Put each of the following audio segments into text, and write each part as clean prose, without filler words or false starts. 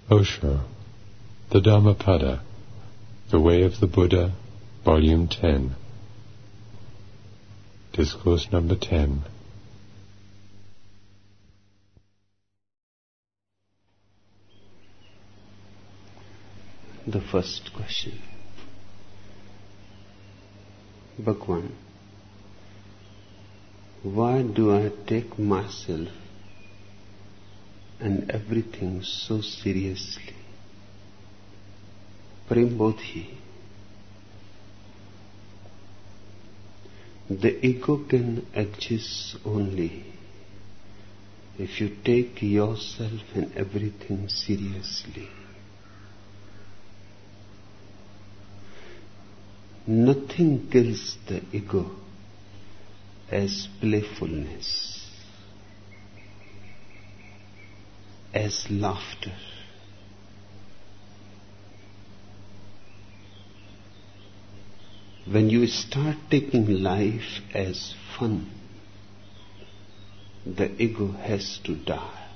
Osho, the Dhammapada, The Way of the Buddha, Volume 10, Discourse number 10. The first question. Bhagwan, why do I take myself and everything so seriously? Prembodhi, the ego can exist only if you take yourself and everything seriously. Nothing kills the ego as playfulness, as laughter. When you start taking life as fun, the ego has to die.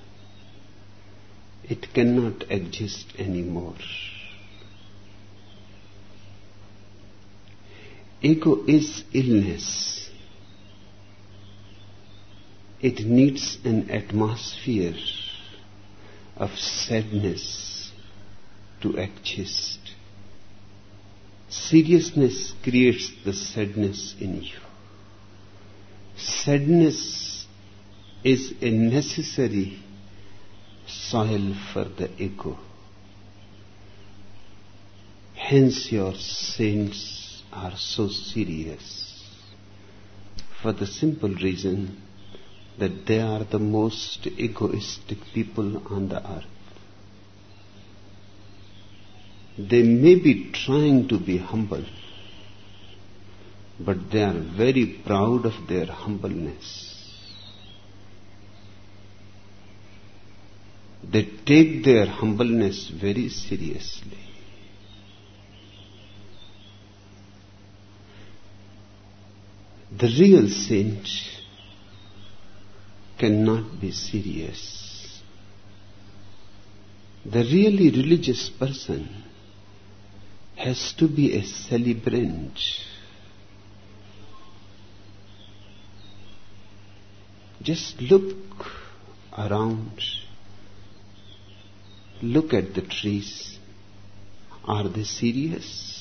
It cannot exist anymore. Ego is illness. It needs an atmosphere of sadness to exist. Seriousness creates the sadness in you. Sadness is a necessary soil for the ego. Hence your saints are so serious, for the simple reason that they are the most egoistic people on the earth. They may be trying to be humble, but they are very proud of their humbleness. They take their humbleness very seriously. The real saint cannot be serious. The really religious person has to be a celebrant. Just look around. Look at the trees. Are they serious?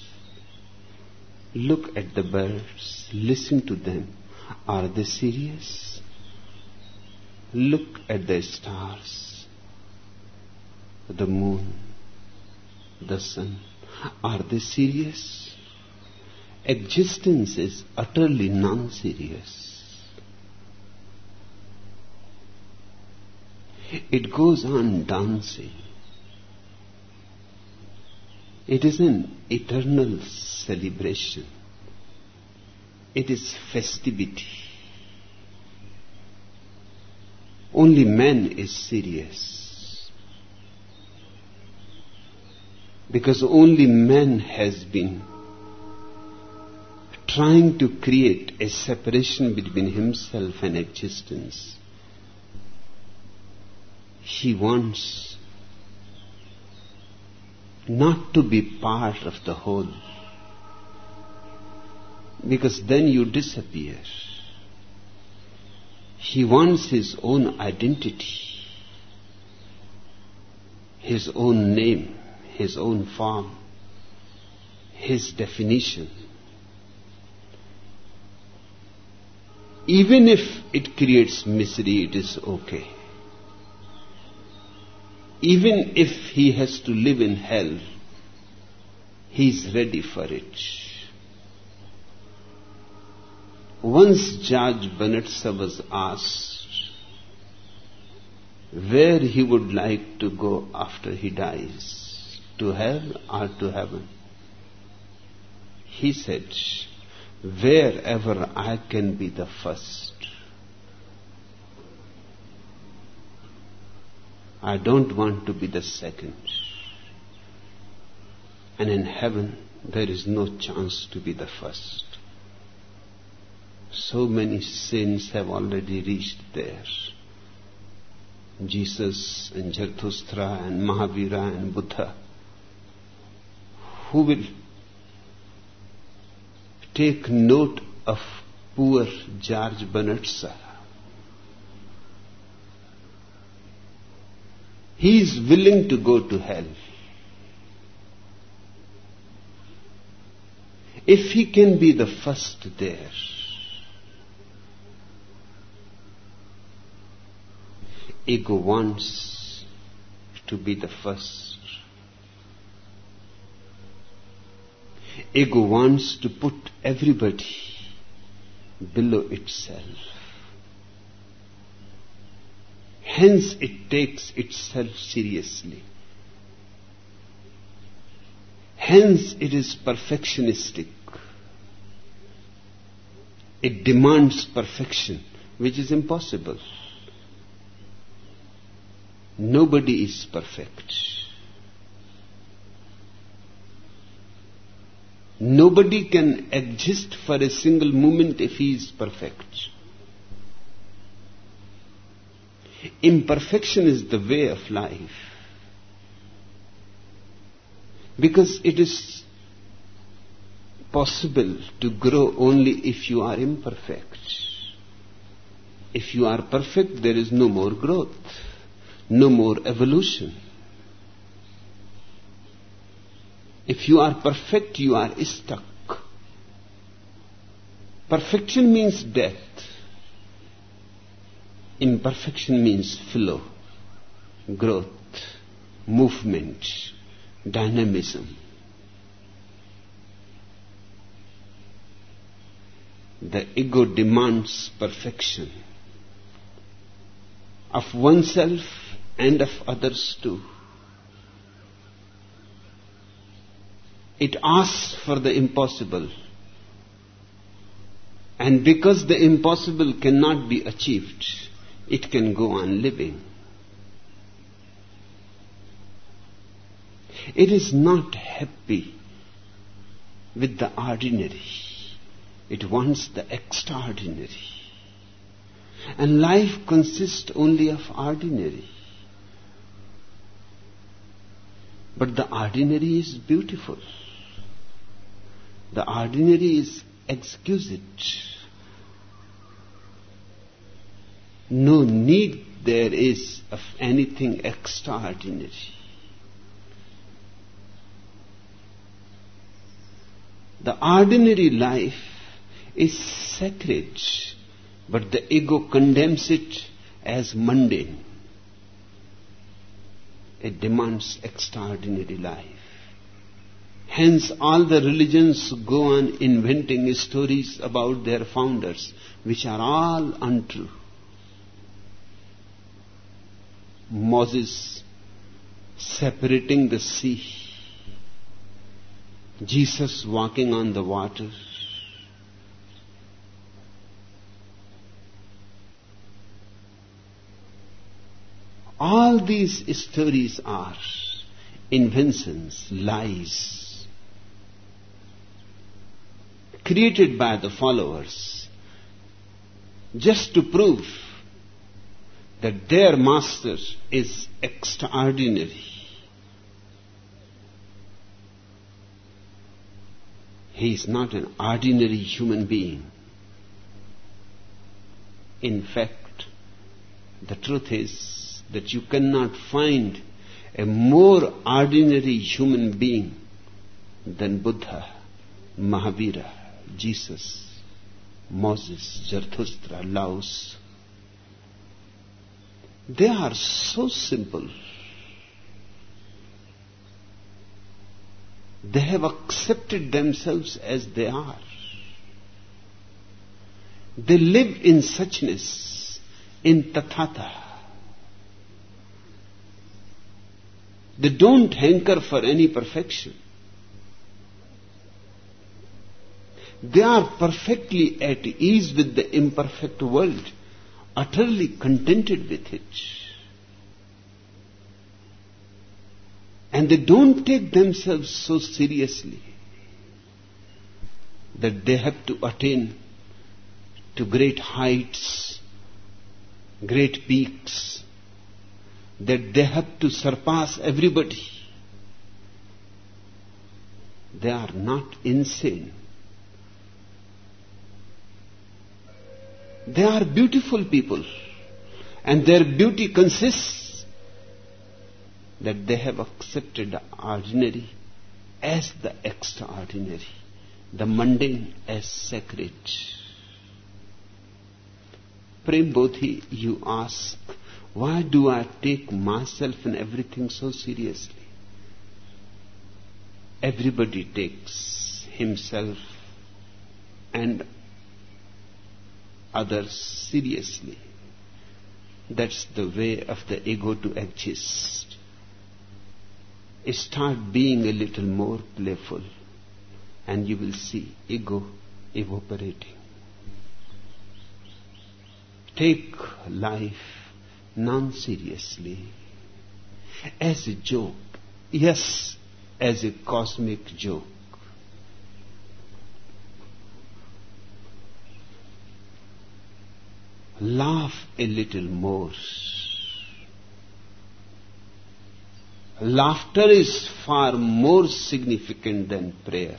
Look at the birds, listen to them. Are they serious? Look at the stars, the moon, the sun. Are they serious? Existence is utterly non-serious. It goes on dancing. It is an eternal celebration. It is festivity. Only man is serious, because only man has been trying to create a separation between himself and existence. He wants not to be part of the whole, because then you disappear. He wants his own identity, his own name, his own form, his definition. Even if it creates misery, it is okay. Even if he has to live in hell, he is ready for it. Once George Bernard Shaw was asked where he would like to go after he dies, to hell or to heaven. He said, wherever I can be the first. I don't want to be the second. And in heaven, there is no chance to be the first. So many saints have already reached there. Jesus and Zarathustra and Mahavira and Buddha, who will take note of poor George Bernard Shaw. He is willing to go to hell. If he can be the first there, ego wants to be the first. Ego wants to put everybody below itself. Hence it takes itself seriously. Hence it is perfectionistic. It demands perfection, which is impossible. Nobody is perfect. Nobody can exist for a single moment if he is perfect. Imperfection is the way of life. Because it is possible to grow only if you are imperfect. If you are perfect, there is no more growth, no more evolution. If you are perfect, you are stuck. Perfection means death. Imperfection means flow, growth, movement, dynamism. The ego demands perfection of oneself and of others too. It asks for the impossible. And because the impossible cannot be achieved, it can go on living. It is not happy with the ordinary. It wants the extraordinary. And life consists only of ordinary. But the ordinary is beautiful. The ordinary is exquisite. No need there is of anything extraordinary. The ordinary life is sacred, but the ego condemns it as mundane. It demands extraordinary life. Hence all the religions go on inventing stories about their founders, which are all untrue. Moses separating the sea, Jesus walking on the water, all these stories are inventions, lies, created by the followers just to prove that their master is extraordinary. He is not an ordinary human being. In fact, the truth is that you cannot find a more ordinary human being than Buddha, Mahavira, Jesus, Moses, Zarathustra, Laos. They are so simple. They have accepted themselves as they are. They live in suchness, in tathata. They don't hanker for any perfection. They are perfectly at ease with the imperfect world, utterly contented with it. And they don't take themselves so seriously that they have to attain to great heights, great peaks, that they have to surpass everybody. They are not insane. They are beautiful people, and their beauty consists that they have accepted the ordinary as the extraordinary, the mundane as sacred. Prem Bodhi, you ask, why do I take myself and everything so seriously? Everybody takes himself and others seriously. That's the way of the ego to exist. Start being a little more playful, and you will see ego evaporating. Take life non-seriously, as a joke. Yes, as a cosmic joke. Laugh a little more. Laughter is far more significant than prayer.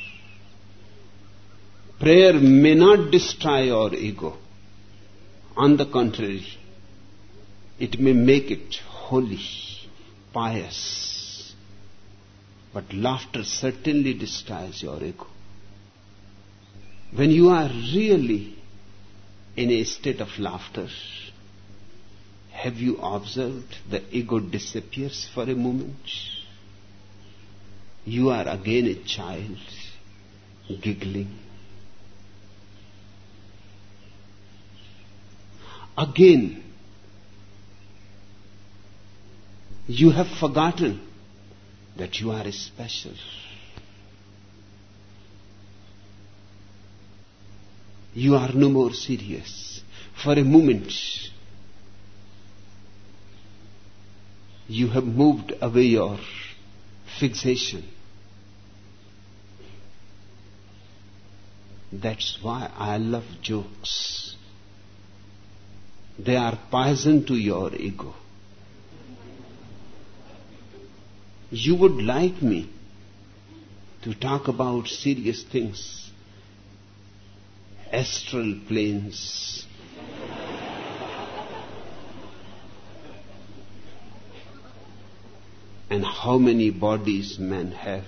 Prayer may not destroy your ego. On the contrary, it may make it holy, pious. But laughter certainly destroys your ego. When you are really in a state of laughter, have you observed the ego disappears for a moment? You are again a child, giggling. Again, you have forgotten that you are special. You are no more serious. For a moment, you have moved away your fixation. That's why I love jokes. They are poison to your ego. You would like me to talk about serious things, astral planes, and how many bodies men have,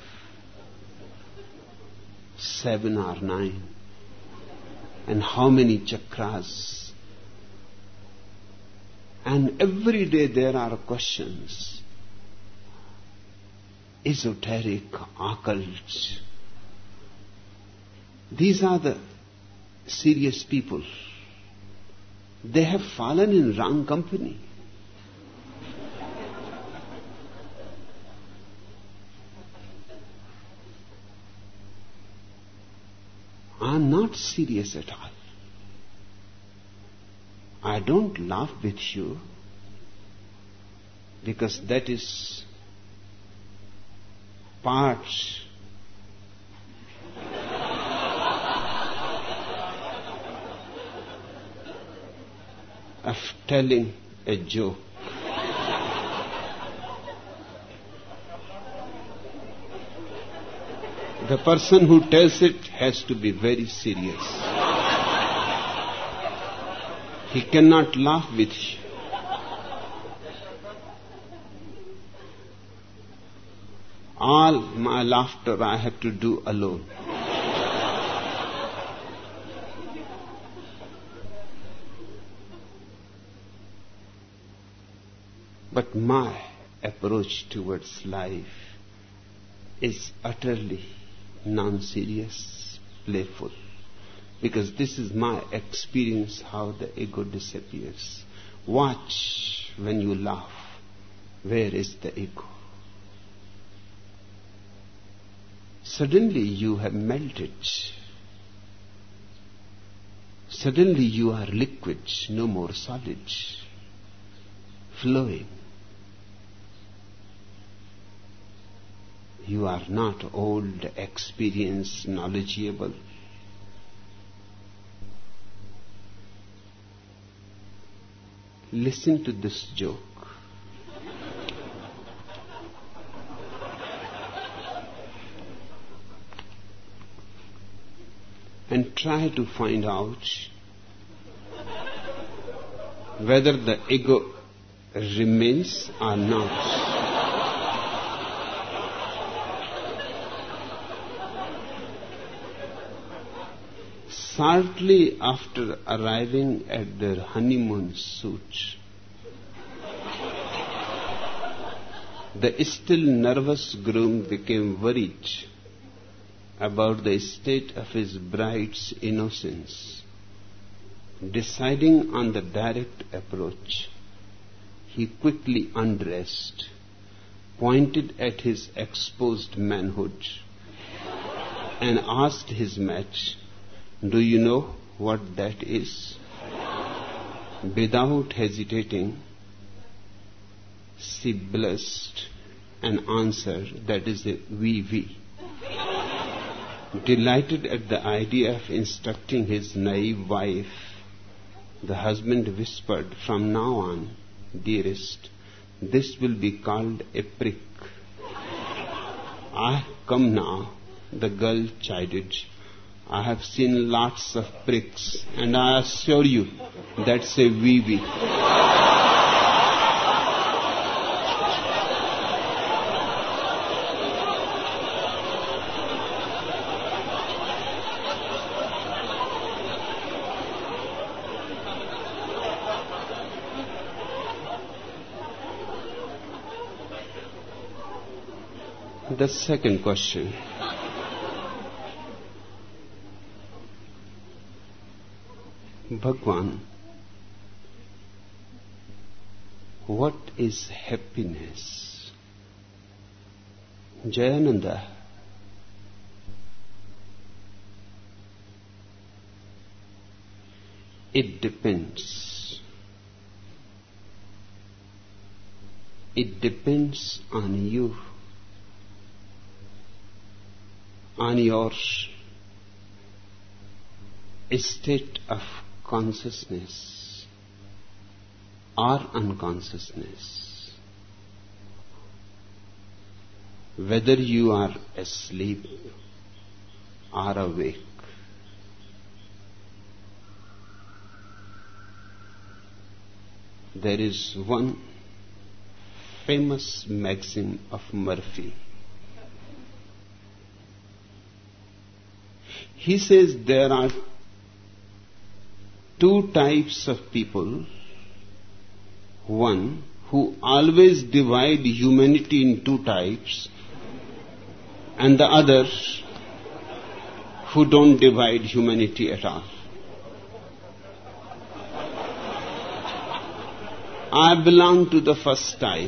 7 or 9, and how many chakras. And every day there are questions, esoteric, occult. These are the serious people. They have fallen in wrong company. I am not serious at all. I don't laugh with you because that is part of telling a joke. The person who tells it has to be very serious. He cannot laugh with you. All my laughter I have to do alone. But my approach towards life is utterly non-serious, playful. Because this is my experience how the ego disappears. Watch when you laugh. Where is the ego? Suddenly you have melted. Suddenly you are liquid, no more solid, flowing. You are not old, experienced, knowledgeable. Listen to this joke. try to find out whether the ego remains or not. Shortly after arriving at their honeymoon suit, the still nervous groom became worried about the state of his bride's innocence. Deciding on the direct approach, he quickly undressed, pointed at his exposed manhood, and asked his mate, "Do you know what that is?" Without hesitating, she blushed and answered, "That is a wee-wee." Delighted at the idea of instructing his naive wife, the husband whispered, "From now on, dearest, this will be called a prick." "Ah, come now," the girl chided. "I have seen lots of pricks, and I assure you that's a wee-wee." The second question. Bhagwan, what is happiness? Jayananda, it depends. It depends on you, on your state of consciousness or unconsciousness, whether you are asleep or awake. There is one famous maxim of Murphy. He says there are two types of people. One who always divide humanity in two types, and the other who don't divide humanity at all. I belong to the first type.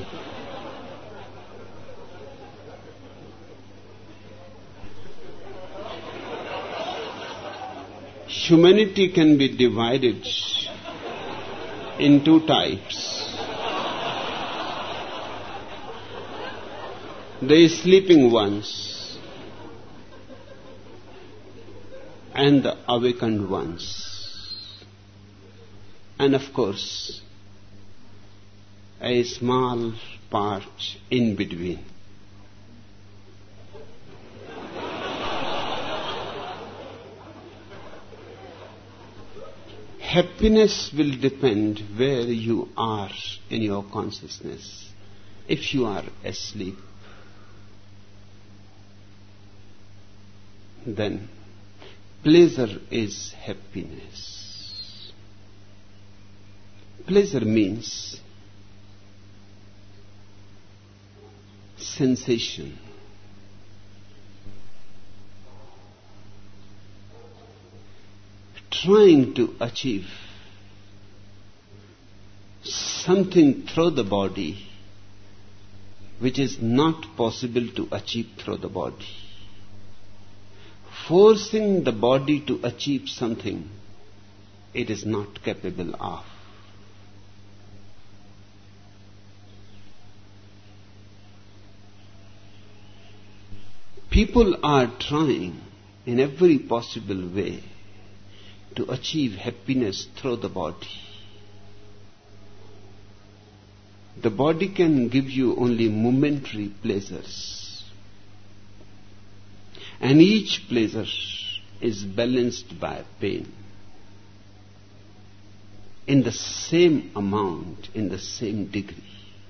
Humanity can be divided in two types. The sleeping ones and the awakened ones. And of course, a small part in between. Happiness will depend where you are in your consciousness. If you are asleep, then pleasure is happiness. Pleasure means sensation. Trying to achieve something through the body which is not possible to achieve through the body. Forcing the body to achieve something it is not capable of. People are trying in every possible way to achieve happiness through the body. The body can give you only momentary pleasures, and each pleasure is balanced by pain. In the same amount, in the same degree.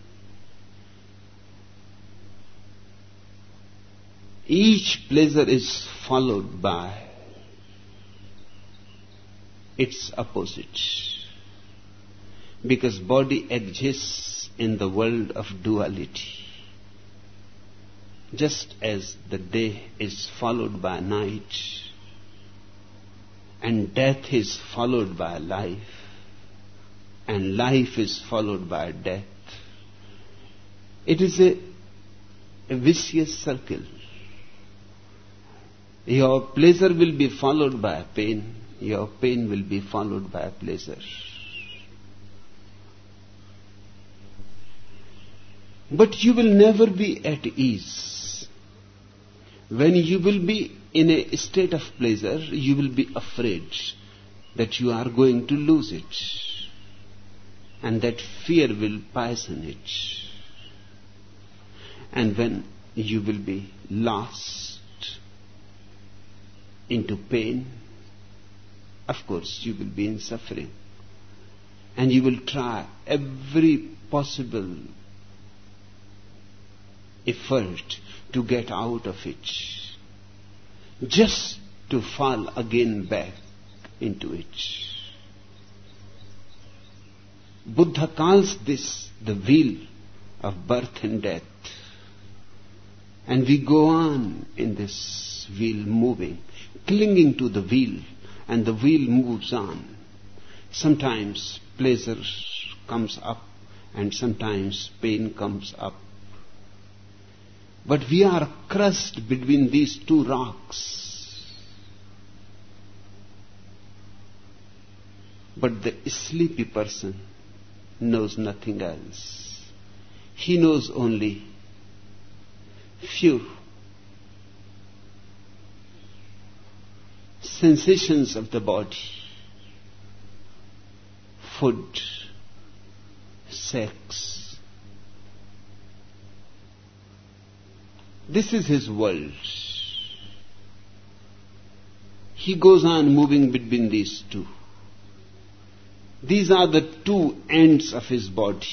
Each pleasure is followed by its opposite. Because body exists in the world of duality. Just as the day is followed by night and death is followed by life and life is followed by death, it is a vicious circle. Your pleasure will be followed by pain, your pain will be followed by pleasure. But you will never be at ease. When you will be in a state of pleasure, you will be afraid that you are going to lose it. And that fear will poison it. And when you will be lost into pain, of course you will be in suffering. And you will try every possible effort to get out of it, just to fall again back into it. Buddha calls this the wheel of birth and death. And we go on in this wheel moving, clinging to the wheel, and the wheel moves on. Sometimes pleasure comes up and sometimes pain comes up. But we are crushed between these two rocks. But the sleepy person knows nothing else. He knows only few sensations of the body: food, sex. This is his world. He goes on moving between these two. These are the two ends of his body: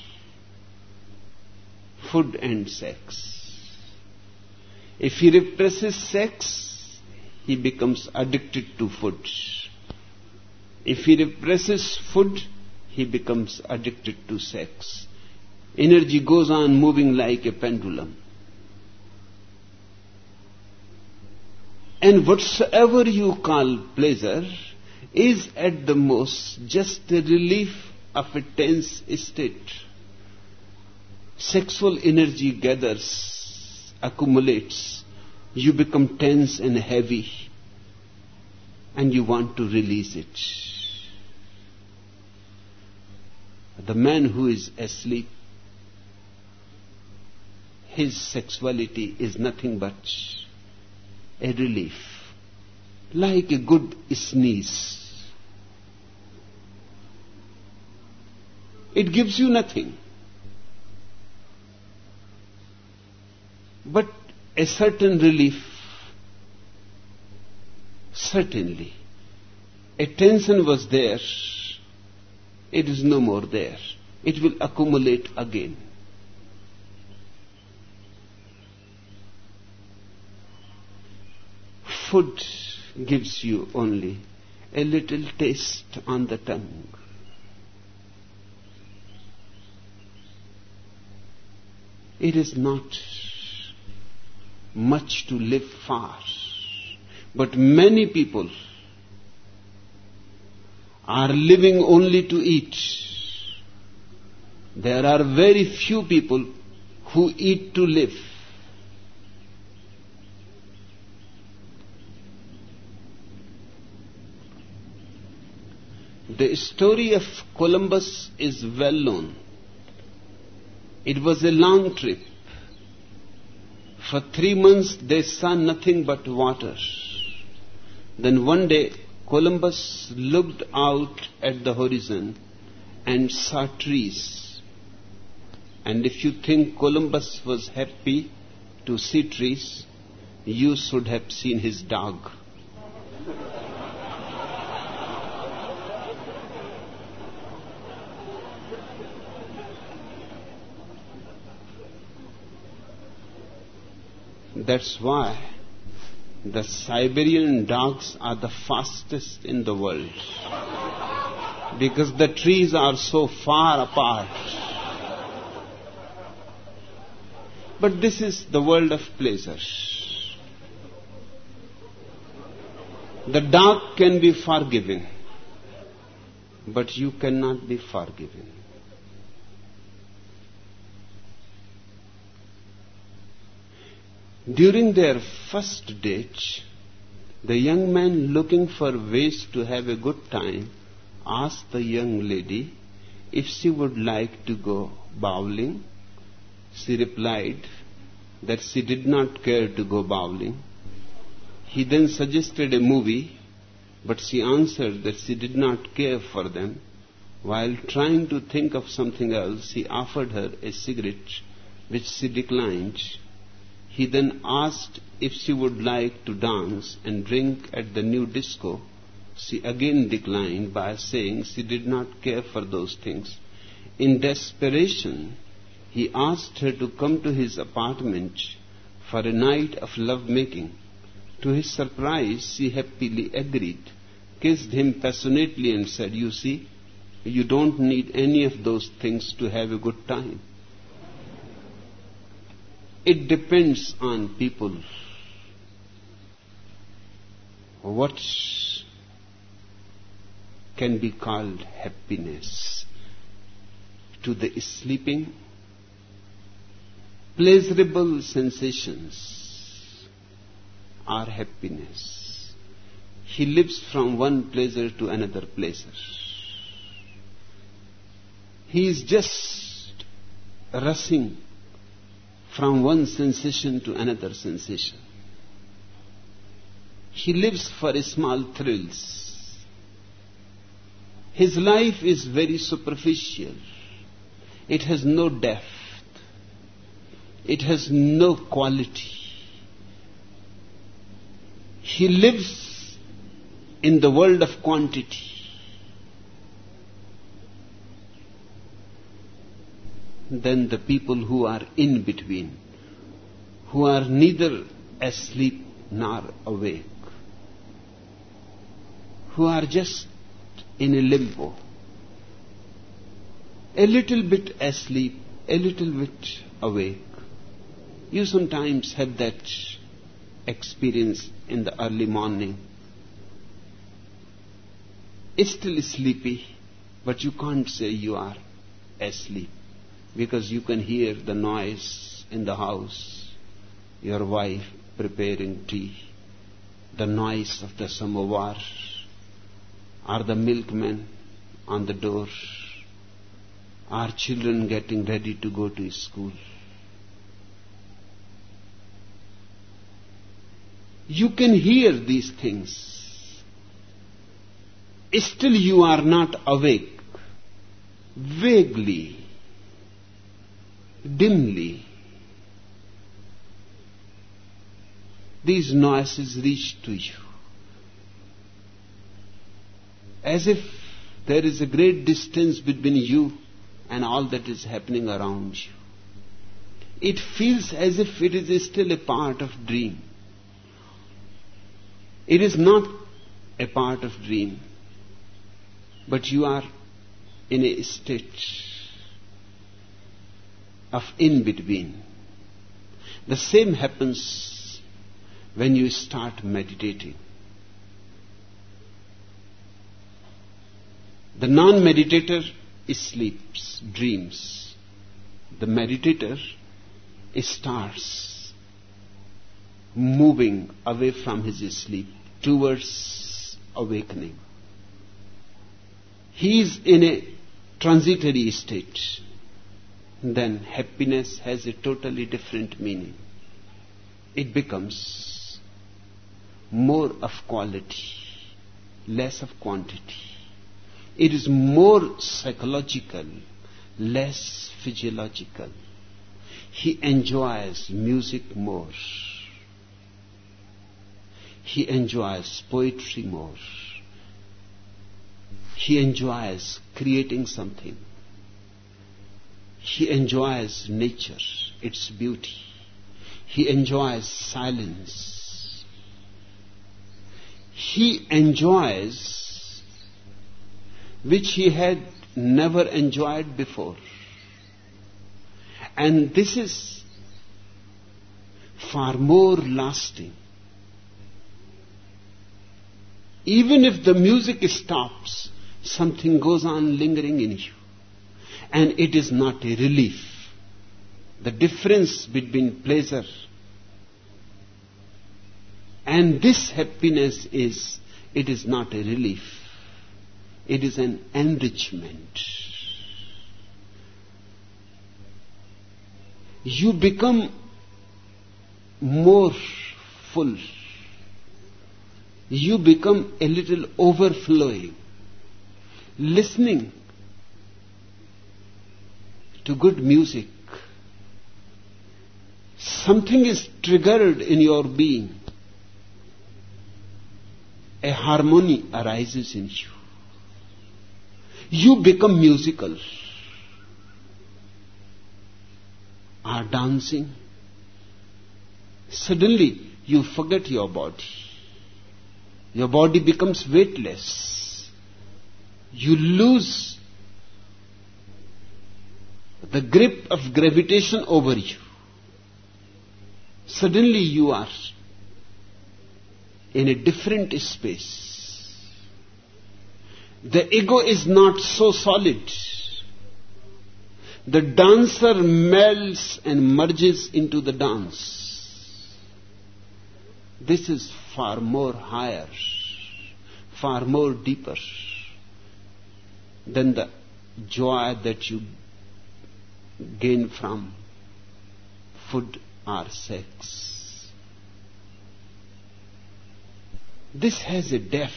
food and sex. If he represses sex, he becomes addicted to food. If he represses food, he becomes addicted to sex. Energy goes on moving like a pendulum. And whatsoever you call pleasure is at the most just a relief of a tense state. Sexual energy gathers, accumulates. You become tense and heavy, and you want to release it. The man who is asleep, his sexuality is nothing but a relief, like a good sneeze. It gives you nothing, but a certain relief. Certainly, a tension was there, it is no more there. It will accumulate again. Food gives you only a little taste on the tongue. It is not much to live for, but many people are living only to eat. There are very few people who eat to live. The story of Columbus is well known. It was a long trip. For 3 months they saw nothing but water. Then one day Columbus looked out at the horizon and saw trees. And if you think Columbus was happy to see trees, you should have seen his dog. That's why the Siberian dogs are the fastest in the world. Because the trees are so far apart. But this is the world of pleasure. The dog can be forgiven, but you cannot be forgiven. During their first date, the young man, looking for ways to have a good time, asked the young lady if she would like to go bowling. She replied that she did not care to go bowling. He then suggested a movie, but she answered that she did not care for them. While trying to think of something else, he offered her a cigarette, which she declined. He then asked if she would like to dance and drink at the new disco. She again declined by saying she did not care for those things. In desperation, he asked her to come to his apartment for a night of love-making. To his surprise, she happily agreed, kissed him passionately and said, "You see, you don't need any of those things to have a good time." It depends on people what can be called happiness. To the sleeping, pleasurable sensations are happiness. He lives from one pleasure to another pleasure. He is just rushing from one sensation to another sensation. He lives for small thrills. His life is very superficial. It has no depth. It has no quality. He lives in the world of quantity. Then the people who are in between, who are neither asleep nor awake, who are just in a limbo, a little bit asleep, a little bit awake. You sometimes have that experience in the early morning. It's still sleepy, but you can't say you are asleep, because you can hear the noise in the house, your wife preparing tea, the noise of the samovar, or the milkman on the door, or children getting ready to go to school. You can hear these things. Still you are not awake. Vaguely, dimly, these noises reach to you, as if there is a great distance between you and all that is happening around you. It feels as if it is still a part of dream. It is not a part of dream, but you are in a state of in-between. The same happens when you start meditating. The non-meditator sleeps, dreams. The meditator starts moving away from his sleep towards awakening. He is in a transitory state. Then happiness has a totally different meaning. It becomes more of quality, less of quantity. It is more psychological, less physiological. He enjoys music more. He enjoys poetry more. He enjoys creating something. He enjoys nature, its beauty. He enjoys silence. He enjoys which he had never enjoyed before. And this is far more lasting. Even if the music stops, something goes on lingering in you. And it is not a relief. The difference between pleasure and this happiness is, it is not a relief. It is an enrichment. You become more full. You become a little overflowing. Listening to good music, something is triggered in your being. A harmony arises in you. You become musical. Are dancing. Suddenly you forget your body. Your body becomes weightless. You lose the grip of gravitation over you. Suddenly you are in a different space. The ego is not so solid. The dancer melts and merges into the dance. This is far more higher, far more deeper than the joy that you gain from food or sex. This has a depth.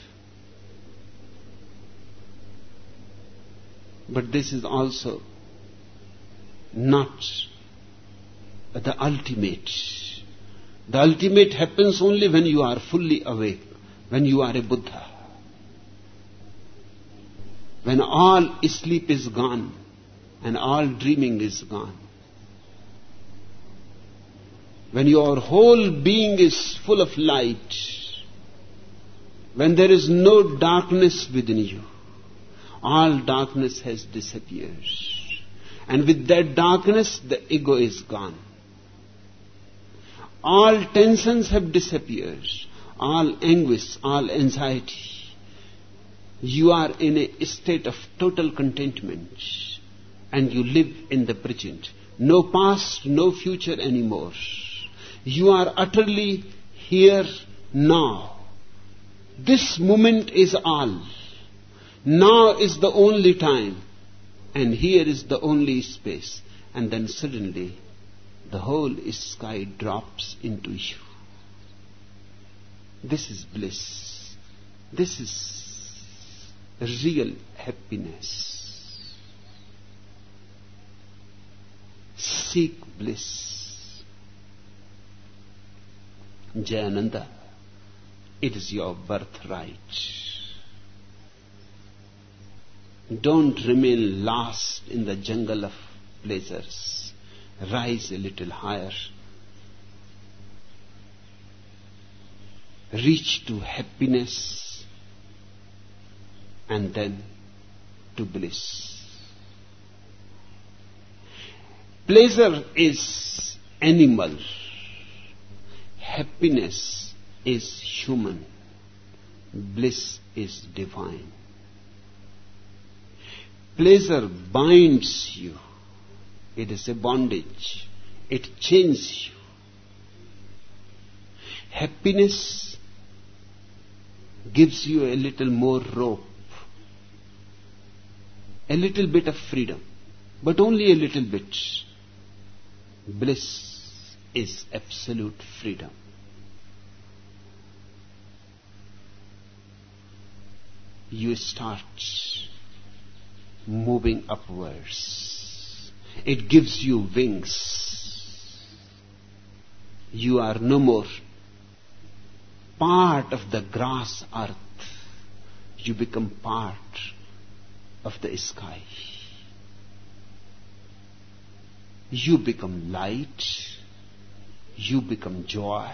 But this is also not the ultimate. The ultimate happens only when you are fully awake, when you are a Buddha. When all sleep is gone and all dreaming is gone. When your whole being is full of light. When there is no darkness within you. All darkness has disappeared. And with that darkness, the ego is gone. All tensions have disappeared. All anguish, all anxiety. You are in a state of total contentment. And you live in the present. No past, no future anymore. You are utterly here now. This moment is all. Now is the only time. And here is the only space. And then suddenly, the whole sky drops into you. This is bliss. This is real happiness. Seek bliss. Jayananda, it is your birthright. Don't remain lost in the jungle of pleasures. Rise a little higher. Reach to happiness and then to bliss. Pleasure is animal. Happiness is human. Bliss is divine. Pleasure binds you. It is a bondage. It chains you. Happiness gives you a little more rope. A little bit of freedom. But only a little bit. Bliss is absolute freedom. You start moving upwards. It gives you wings. You are no more part of the grass earth. You become part of the sky. You become light. You become joy.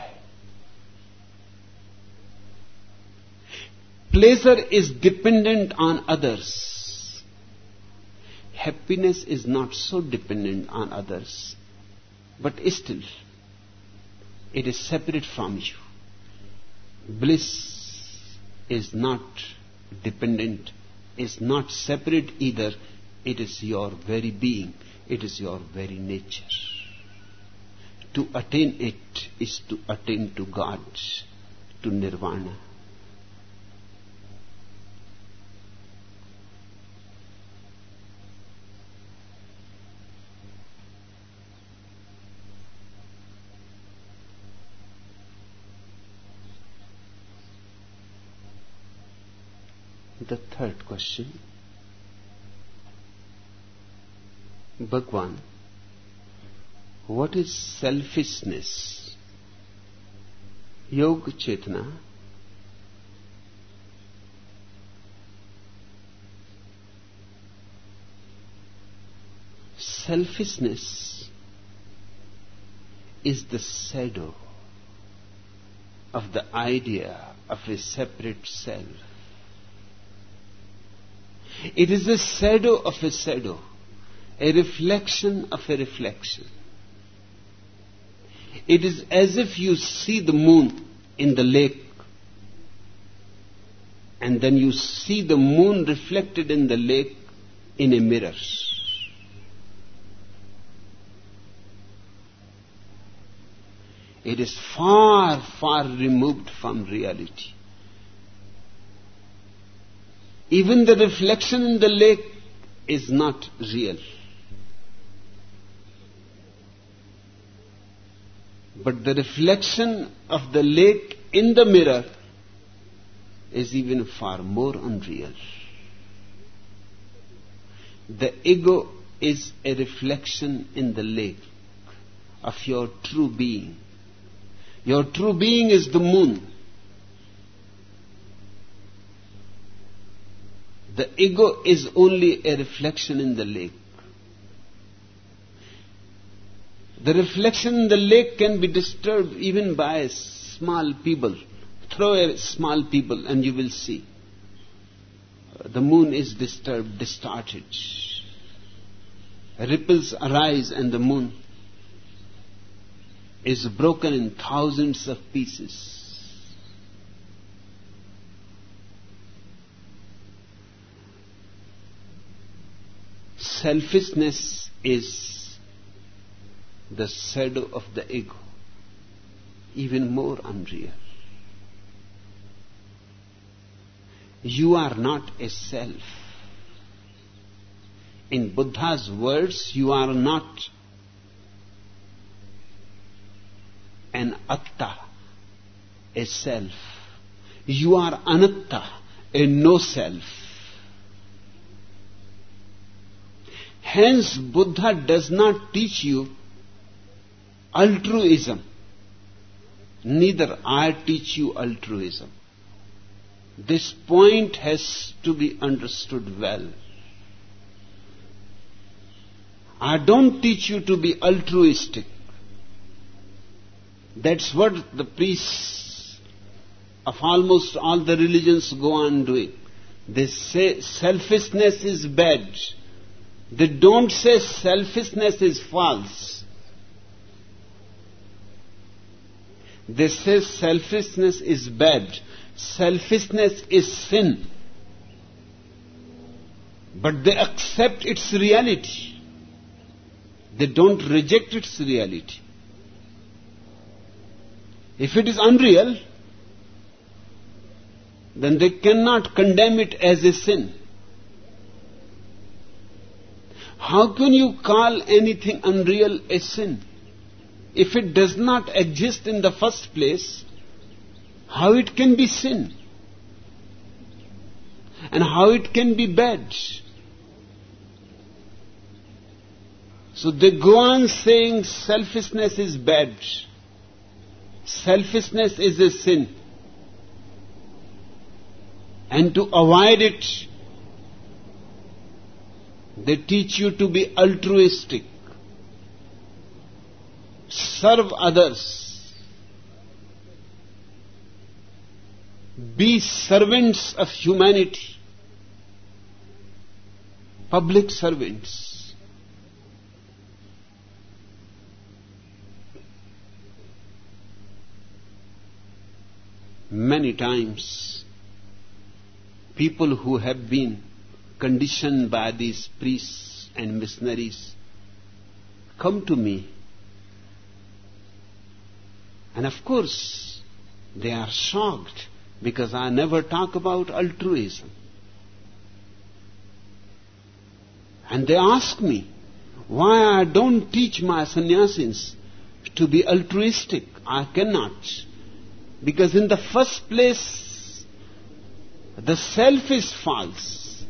Pleasure is dependent on others. Happiness is not so dependent on others, but still it is separate from you. Bliss is not dependent, is not separate either. It is your very being. It is your very nature. To attain it is to attain to God, to nirvana. The third question. Bhagwan, what is selfishness? Yoga Chetana. Selfishness is the shadow of the idea of a separate self. It is a shadow of a shadow, a reflection of a reflection. It is as if you see the moon in the lake, and then you see the moon reflected in the lake in a mirror. It is far, far removed from reality. Even the reflection in the lake is not real. But the reflection of the lake in the mirror is even far more unreal. The ego is a reflection in the lake of your true being. Your true being is the moon. The ego is only a reflection in the lake. The reflection in the lake can be disturbed even by small pebble. Throw a small pebble and you will see. The moon is disturbed, distorted. Ripples arise and the moon is broken in thousands of pieces. Selfishness is the shadow of the ego, even more unreal. You are not a self. In Buddha's words, you are not an atta, a self. You are anatta, a no self. Hence, Buddha does not teach you altruism. Neither I teach you altruism. This point has to be understood well. I don't teach you to be altruistic. That's what the priests of almost all the religions go on doing. They say selfishness is bad. They don't say selfishness is false. They say selfishness is bad. Selfishness is sin. But they accept its reality. They don't reject its reality. If it is unreal, then they cannot condemn it as a sin. How can you call anything unreal a sin? If it does not exist in the first place, how it can be sin? And how it can be bad? So they go on saying selfishness is bad. Selfishness is a sin. And to avoid it, they teach you to be altruistic. Serve others. Be servants of humanity. Public servants. Many times, people who have been conditioned by these priests and missionaries come to me, and of course they are shocked because I never talk about altruism. And they ask me why I don't teach my sannyasins to be altruistic. I cannot. Because in the first place, the self is false.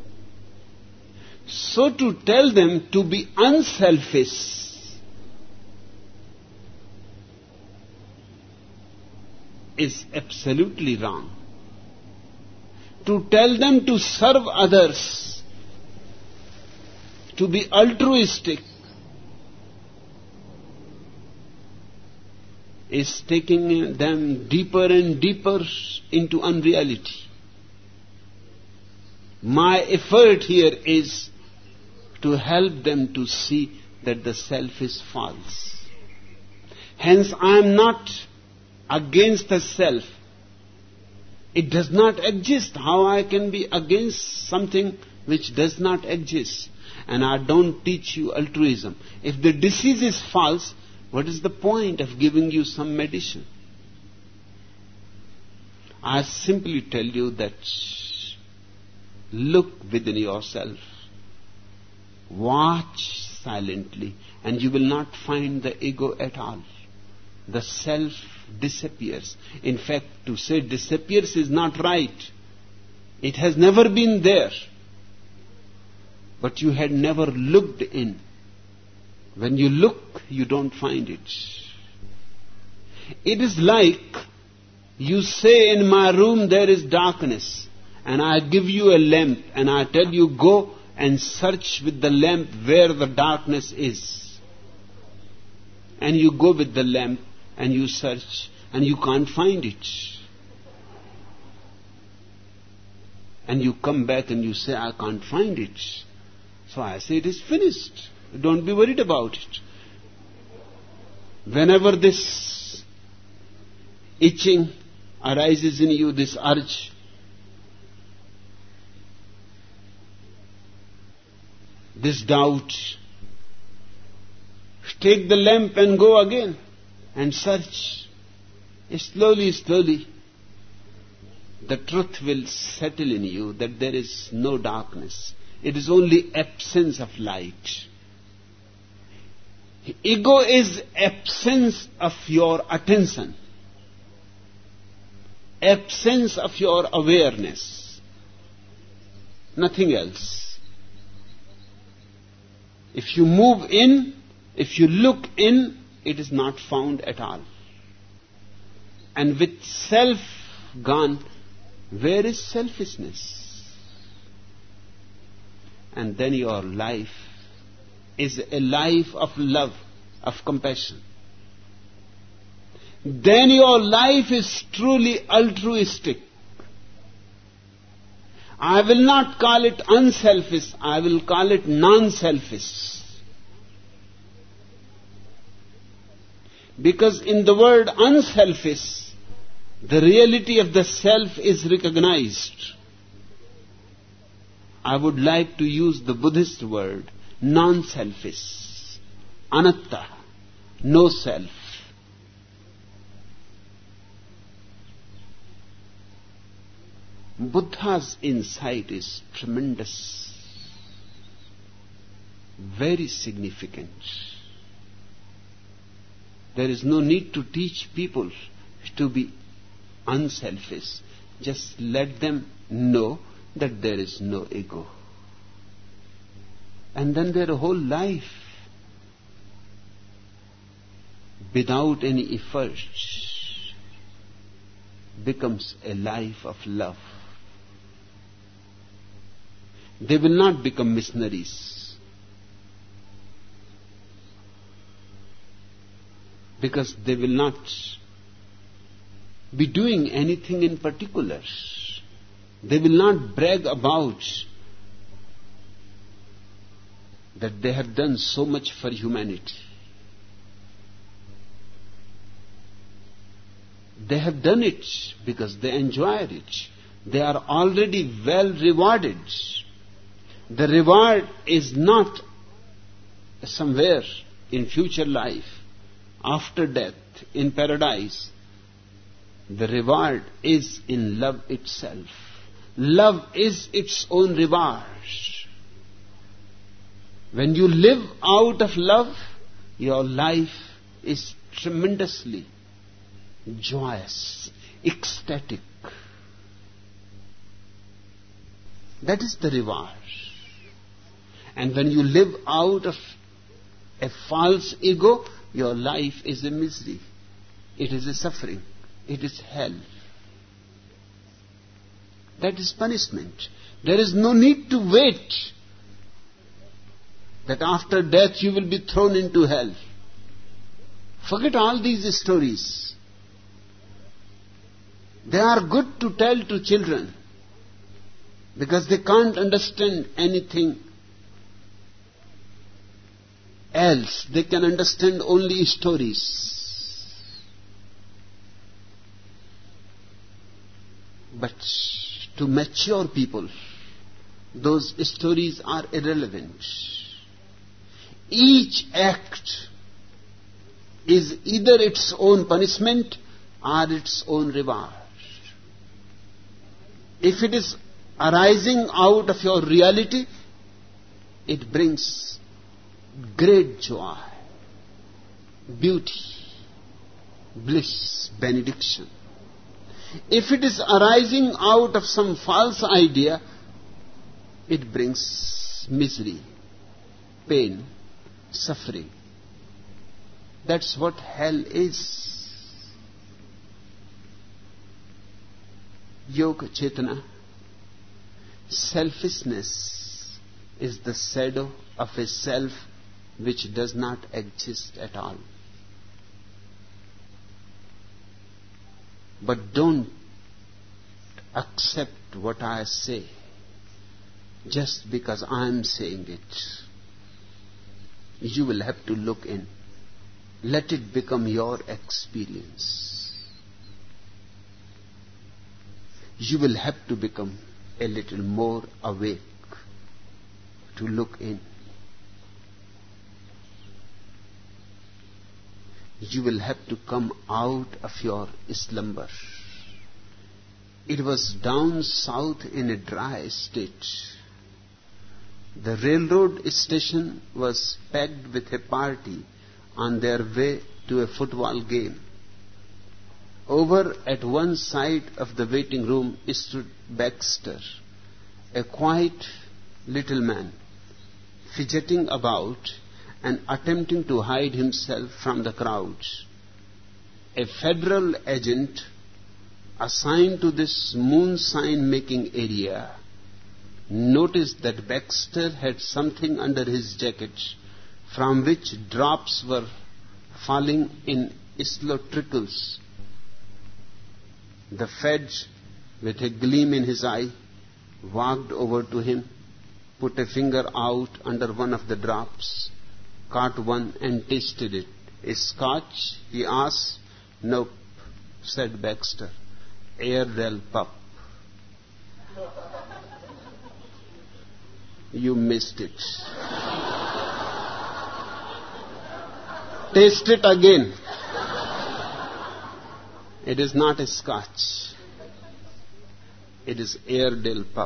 So to tell them to be unselfish is absolutely wrong. To tell them to serve others, to be altruistic, is taking them deeper and deeper into unreality. My effort here is to help them to see that the self is false. Hence, I am not against the self. It does not exist. How I can be against something which does not exist? And I don't teach you altruism. If the disease is false, what is the point of giving you some medicine? I simply tell you that look within yourself, watch silently, and you will not find the ego at all. The self disappears. In fact, to say disappears is not right. It has never been there. But you had never looked in. When you look, you don't find it. It is like you say, in my room there is darkness, and I give you a lamp, and I tell you, go and search with the lamp where the darkness is. And you go with the lamp, and you search, and you can't find it. And you come back and you say, I can't find it. So I say, it is finished. Don't be worried about it. Whenever this itching arises in you, this urge, this doubt, take the lamp and go again and search. Slowly, slowly, the truth will settle in you that there is no darkness. It is only absence of light. Ego is absence of your attention, absence of your awareness, nothing else. If you move in, if you look in, it is not found at all. And with self gone, where is selfishness? And then your life is a life of love, of compassion. Then your life is truly altruistic. I will not call it unselfish, I will call it non-selfish. Because in the word unselfish, the reality of the self is recognized. I would like to use the Buddhist word, non-selfish, anatta, no self. Buddha's insight is tremendous, very significant. There is no need to teach people to be unselfish. Just let them know that there is no ego. And then their whole life, without any effort, becomes a life of love. They will not become missionaries. Because they will not be doing anything in particular. They will not brag about that they have done so much for humanity. They have done it because they enjoyed it. They are already well rewarded. The reward is not somewhere in future life, after death, in paradise. The reward is in love itself. Love is its own reward. When you live out of love, your life is tremendously joyous, ecstatic. That is the reward. And when you live out of a false ego, your life is a misery. It is a suffering. It is hell. That is punishment. There is no need to wait that after death you will be thrown into hell. Forget all these stories. They are good to tell to children because they can't understand anything else. They can understand only stories. But to mature people, those stories are irrelevant. Each act is either its own punishment or its own reward. If it is arising out of your reality, it brings great joy, beauty, bliss, benediction. If it is arising out of some false idea, it brings misery, pain, suffering. That's what hell is. Yoga Chetana, selfishness is the shadow of a self which does not exist at all. But don't accept what I say just because I am saying it. You will have to look in. Let it become your experience. You will have to become a little more awake to look in. You will have to come out of your slumber. It was down south in a dry state. The railroad station was packed with a party on their way to a football game. Over at one side of the waiting room stood Baxter, a quiet little man, fidgeting about and attempting to hide himself from the crowd. A federal agent assigned to this moonshine-making area noticed that Baxter had something under his jacket from which drops were falling in slow trickles. The Fed, with a gleam in his eye, walked over to him, put a finger out under one of the drops, caught one and tasted it. "A Scotch?" he asked. "Nope," said Baxter. "Airedale pup." You missed it. Taste it again. It is not a Scotch. It is Airedale pup.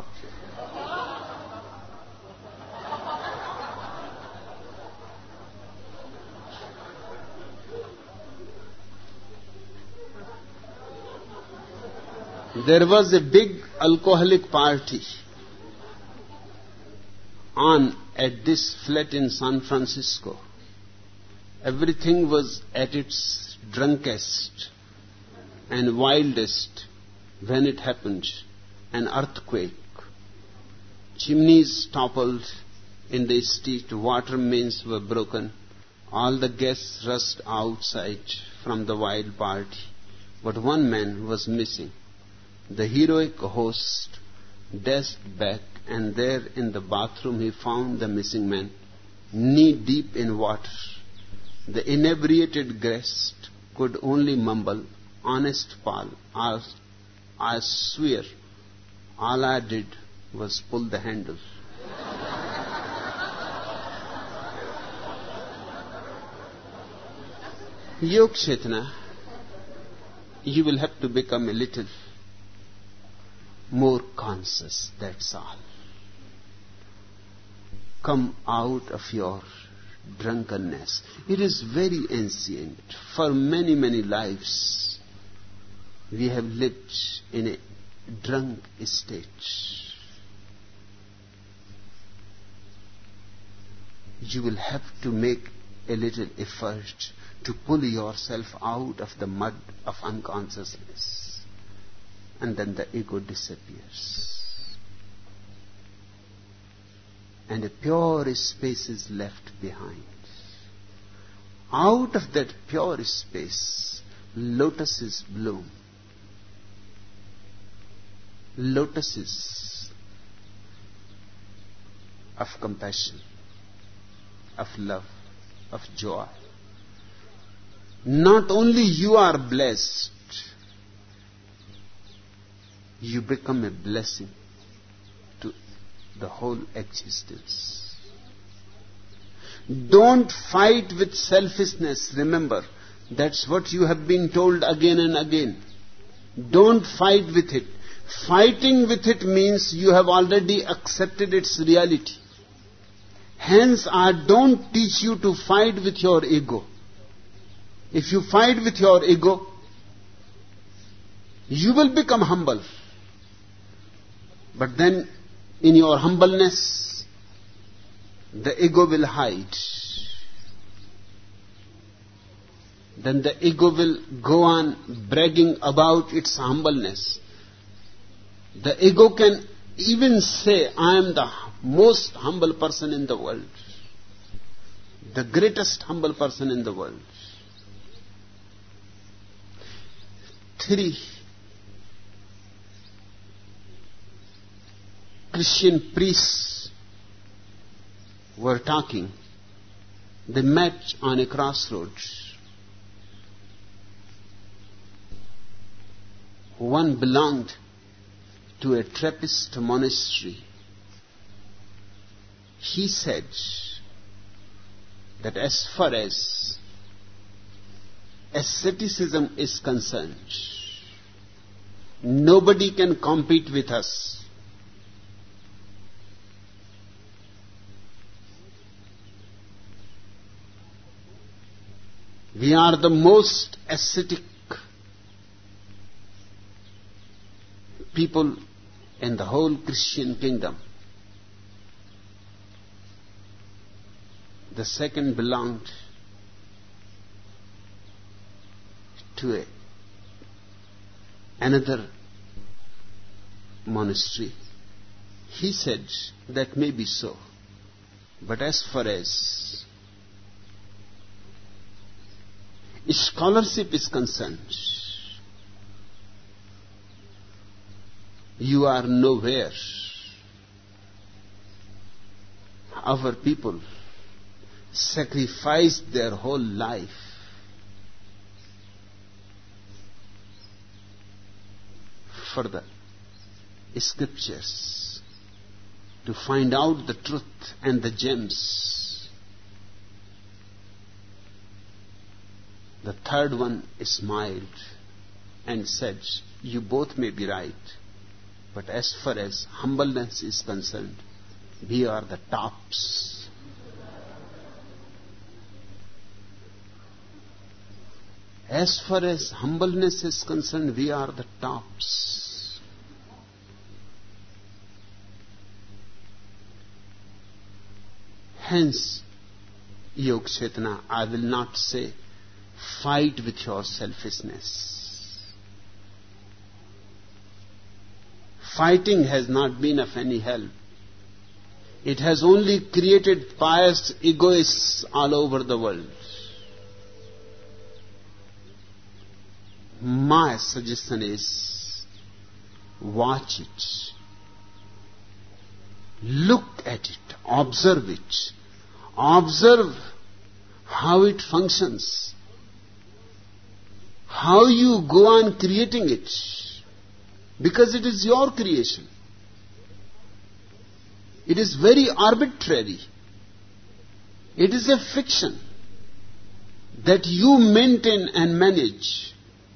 There was a big alcoholic party on at this flat in San Francisco. Everything was at its drunkest and wildest when it happened. An earthquake, Chimneys toppled in the street, water mains were broken, all the guests rushed outside from the wild party. But one man was missing. The heroic host dashed back, and there in the bathroom he found the missing man, knee-deep in water. The inebriated guest could only mumble, "Honest Paul, I swear, all I did was pull the handle." Yog Chetana, you will have to become a little more conscious, that's all. Come out of your drunkenness. It is very ancient. For many, many lives, we have lived in a drunk state. You will have to make a little effort to pull yourself out of the mud of unconsciousness, and then the ego disappears, and a pure space is left behind. Out of that pure space, lotuses bloom. Lotuses of compassion, of love, of joy. Not only you are blessed, you become a blessing to the whole existence. Don't fight with selfishness. Remember, that's what you have been told again and again. Don't fight with it. Fighting with it means you have already accepted its reality. Hence, I don't teach you to fight with your ego. If you fight with your ego, you will become humble. But then, in your humbleness, the ego will hide. Then the ego will go on bragging about its humbleness. The ego can even say, "I am the most humble person in the world, the greatest humble person in the world." 3 Christian priests were talking. They met on a crossroads. One belonged to a Trappist monastery. He said that as far as asceticism is concerned, nobody can compete with us. We are the most ascetic people in the whole Christian kingdom. The second belonged to another monastery. He said that may be so, but as far as scholarship is concerned, you are nowhere. Our people sacrificed their whole life for the scriptures to find out the truth and the gems. The third one smiled and said, "You both may be right, but as far as humbleness is concerned, we are the tops." As far as humbleness is concerned, we are the tops. Hence, Yog Chetana, I will not say fight with your selfishness. Fighting has not been of any help. It has only created pious egoists all over the world. My suggestion is, watch it. Look at it. Observe it. Observe how it functions. How you go on creating it. Because it is your creation. It is very arbitrary. It is a fiction that you maintain and manage.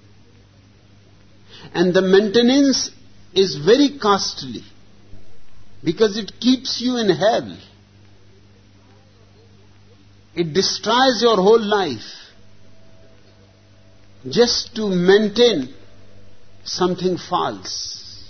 And the maintenance is very costly because it keeps you in hell. It destroys your whole life just to maintain something false.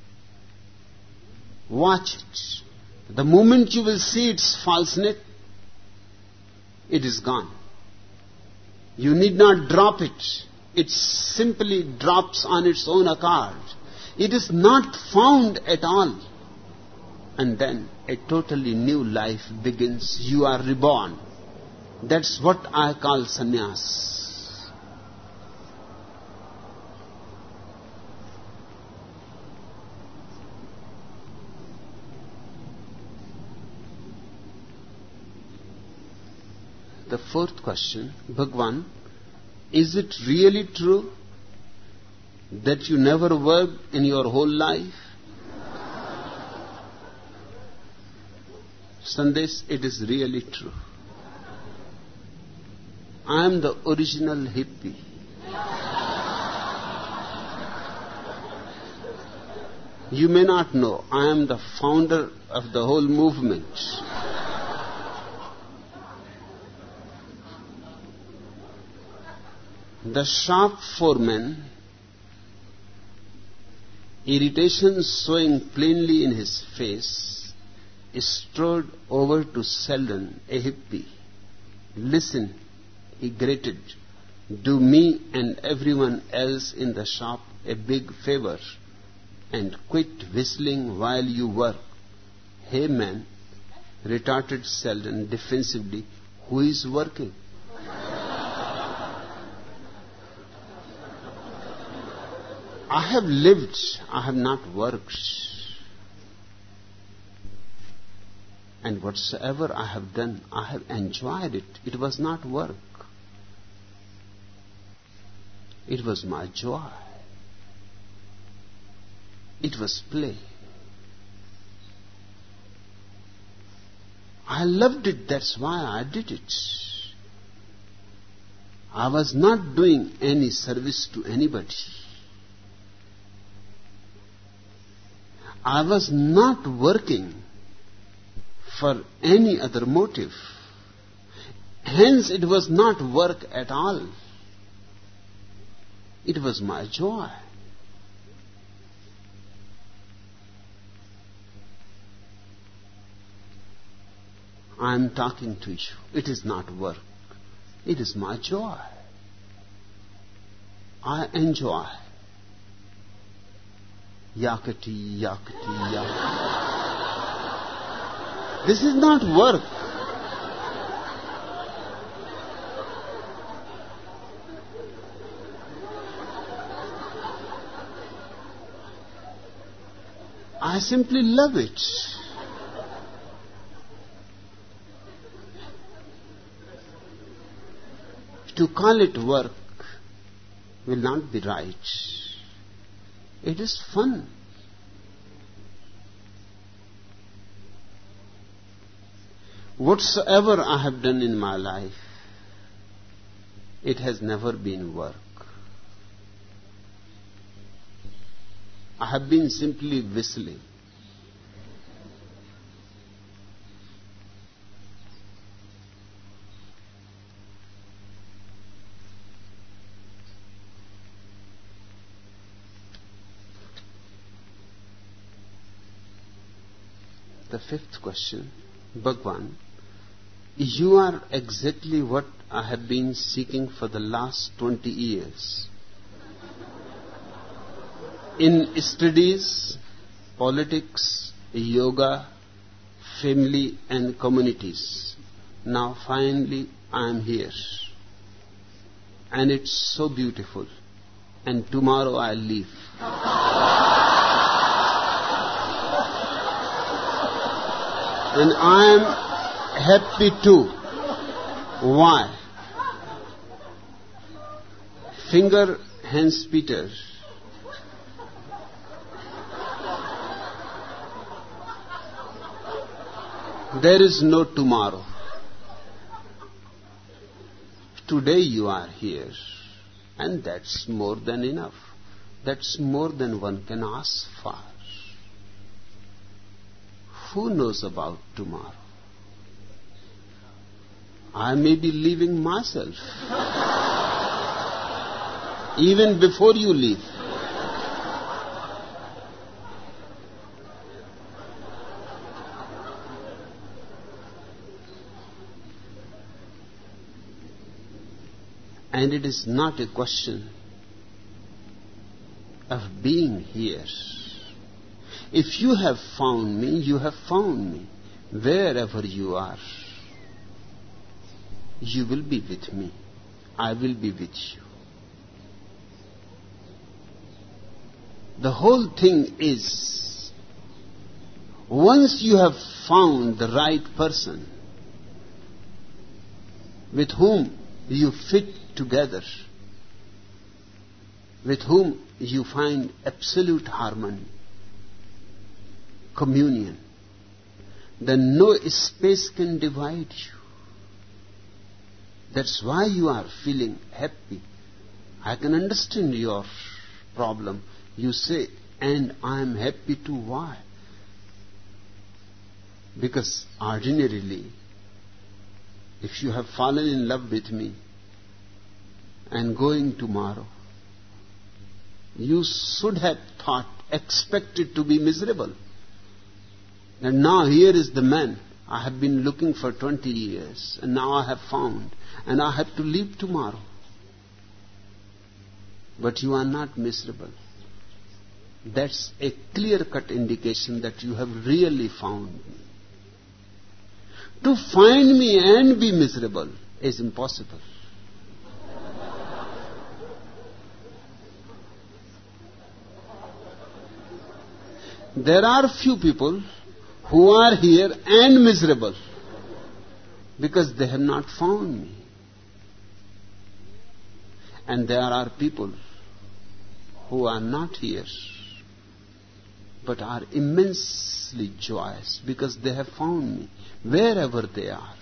Watch it. The moment you will see its falseness, it is gone. You need not drop it. It simply drops on its own accord. It is not found at all. And then a totally new life begins. You are reborn. That's what I call sannyas. The fourth question, Bhagwan, is it really true that you never worked in your whole life? Sandesh, it is really true. I am the original hippie. You may not know, I am the founder of the whole movement. The shop foreman, irritation showing plainly in his face, strode over to Selden, a hippie. Listen, he grated, do me and everyone else in the shop a big favor and quit whistling while you work. Hey man, retorted Selden defensively, who is working? I have lived, I have not worked. And whatsoever I have done, I have enjoyed it. It was not work. It was my joy. It was play. I loved it, that's why I did it. I was not doing any service to anybody. I was not working for any other motive. Hence, it was not work at all. It was my joy. I am talking to you. It is not work. It is my joy. I enjoy. Yakati, yakati, yakati. This is not work. I simply love it. To call it work will not be right. It is fun. Whatsoever I have done in my life, it has never been work. I have been simply whistling. The fifth question, Bhagwan, you are exactly what I have been seeking for the last 20 years. In studies, politics, yoga, family and communities. Now finally I am here. And it's so beautiful. And tomorrow I'll leave. And I am happy too. Why? Finger Hans Peter. There is no tomorrow. Today you are here, and that's more than enough. That's more than one can ask for. Who knows about tomorrow? I may be leaving myself even before you leave. And it is not a question of being here. If you have found me, you have found me. Wherever you are, you will be with me. I will be with you. The whole thing is, once you have found the right person with whom you fit together, with whom you find absolute harmony, communion, then no space can divide you. That's why you are feeling happy. I can understand your problem. You say, and I am happy too. Why? Because ordinarily, if you have fallen in love with me and going tomorrow, you should have thought, expected to be miserable. And now here is the man I have been looking for 20 years, and now I have found, and I have to leave tomorrow. But you are not miserable. That's a clear-cut indication that you have really found me. To find me and be miserable is impossible. There are few people who are here and miserable because they have not found me. And there are people who are not here but are immensely joyous because they have found me wherever they are.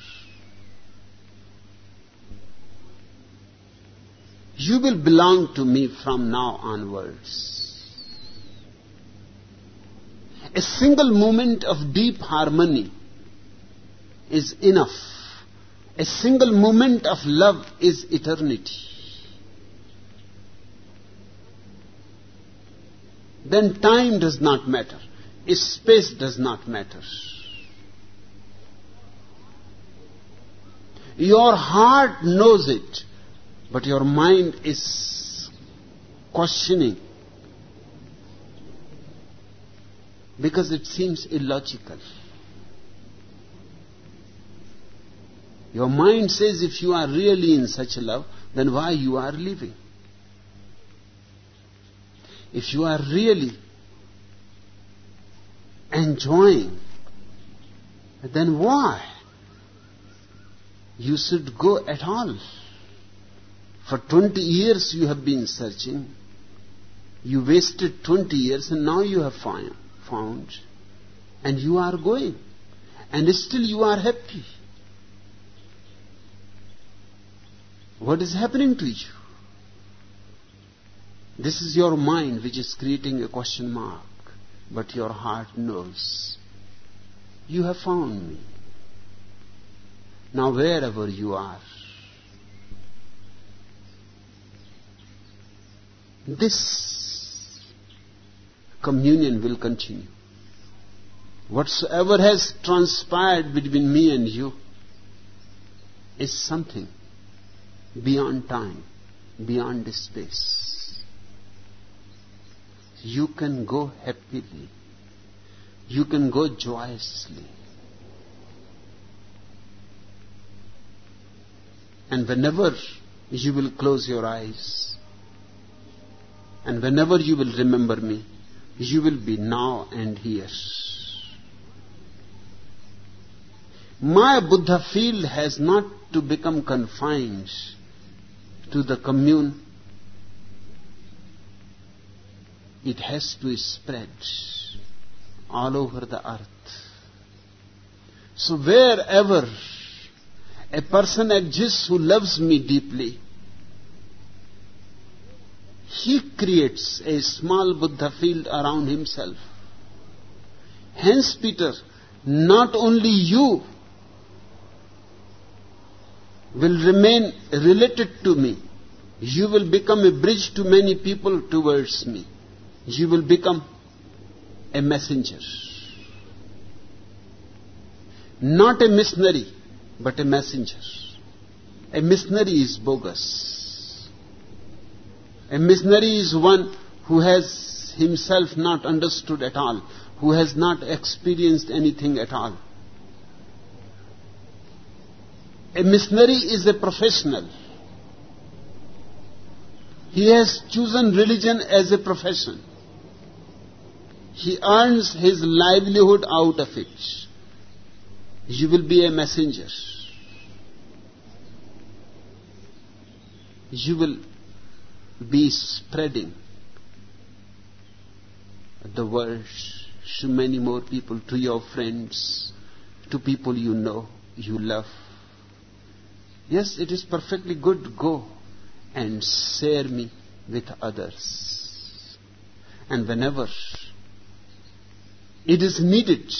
You will belong to me from now onwards. A single moment of deep harmony is enough. A single moment of love is eternity. Then time does not matter. Space does not matter. Your heart knows it, but your mind is questioning because it seems illogical. Your mind says if you are really in such a love, then why you are leaving? If you are really enjoying, then why you should go at all? For 20 years you have been searching. You wasted 20 years and now you have found. And you are going. And still you are happy. What is happening to you? This is your mind which is creating a question mark. But your heart knows. You have found me. Now wherever you are, this communion will continue. Whatsoever has transpired between me and you is something beyond time, beyond space. You can go happily. You can go joyously. And whenever you will close your eyes, and whenever you will remember me, you will be now and here. My Buddha field has not to become confined to the commune. It has to spread all over the earth. So wherever a person exists who loves me deeply, he creates a small Buddha field around himself. Hence, Peter, not only you will remain related to me, you will become a bridge to many people towards me. You will become a messenger. Not a missionary, but a messenger. A missionary is bogus. A missionary is one who has himself not understood at all, who has not experienced anything at all. A missionary is a professional. He has chosen religion as a profession. He earns his livelihood out of it. You will be a messenger. You will be spreading the word to many more people, to your friends, to people you know, you love. Yes, it is perfectly good. Go and share me with others. And whenever it is needed,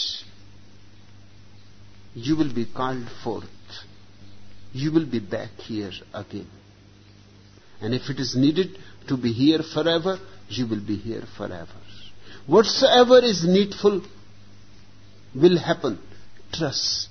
you will be called forth. You will be back here again. And if it is needed to be here forever, you will be here forever. Whatsoever is needful will happen. Trust.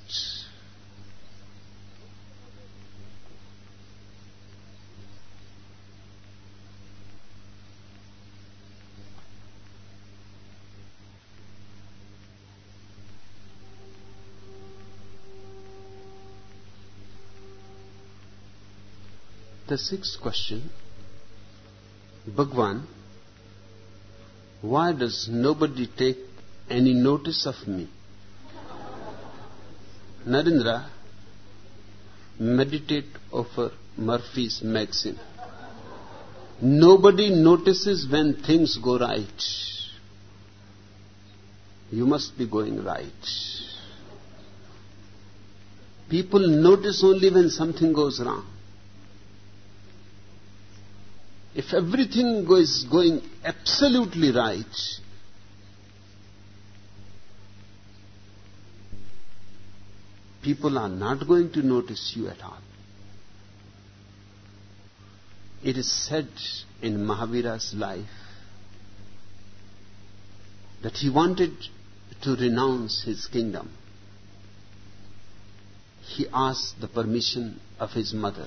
The sixth question, Bhagwan, why does nobody take any notice of me? Narendra, meditate over Murphy's maxim. Nobody notices when things go right. You must be going right. People notice only when something goes wrong. If everything is going absolutely right, people are not going to notice you at all. It is said in Mahavira's life that he wanted to renounce his kingdom. He asked the permission of his mother.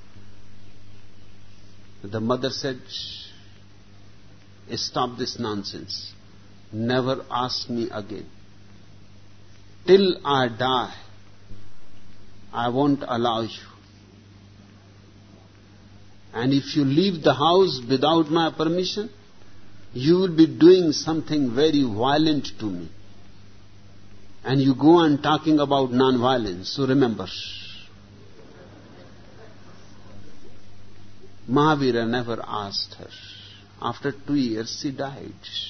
The mother said, stop this nonsense. Never ask me again. Till I die, I won't allow you. And if you leave the house without my permission, you will be doing something very violent to me. And you go on talking about non-violence. So remember, Mahavira never asked her. After 2 years, she died.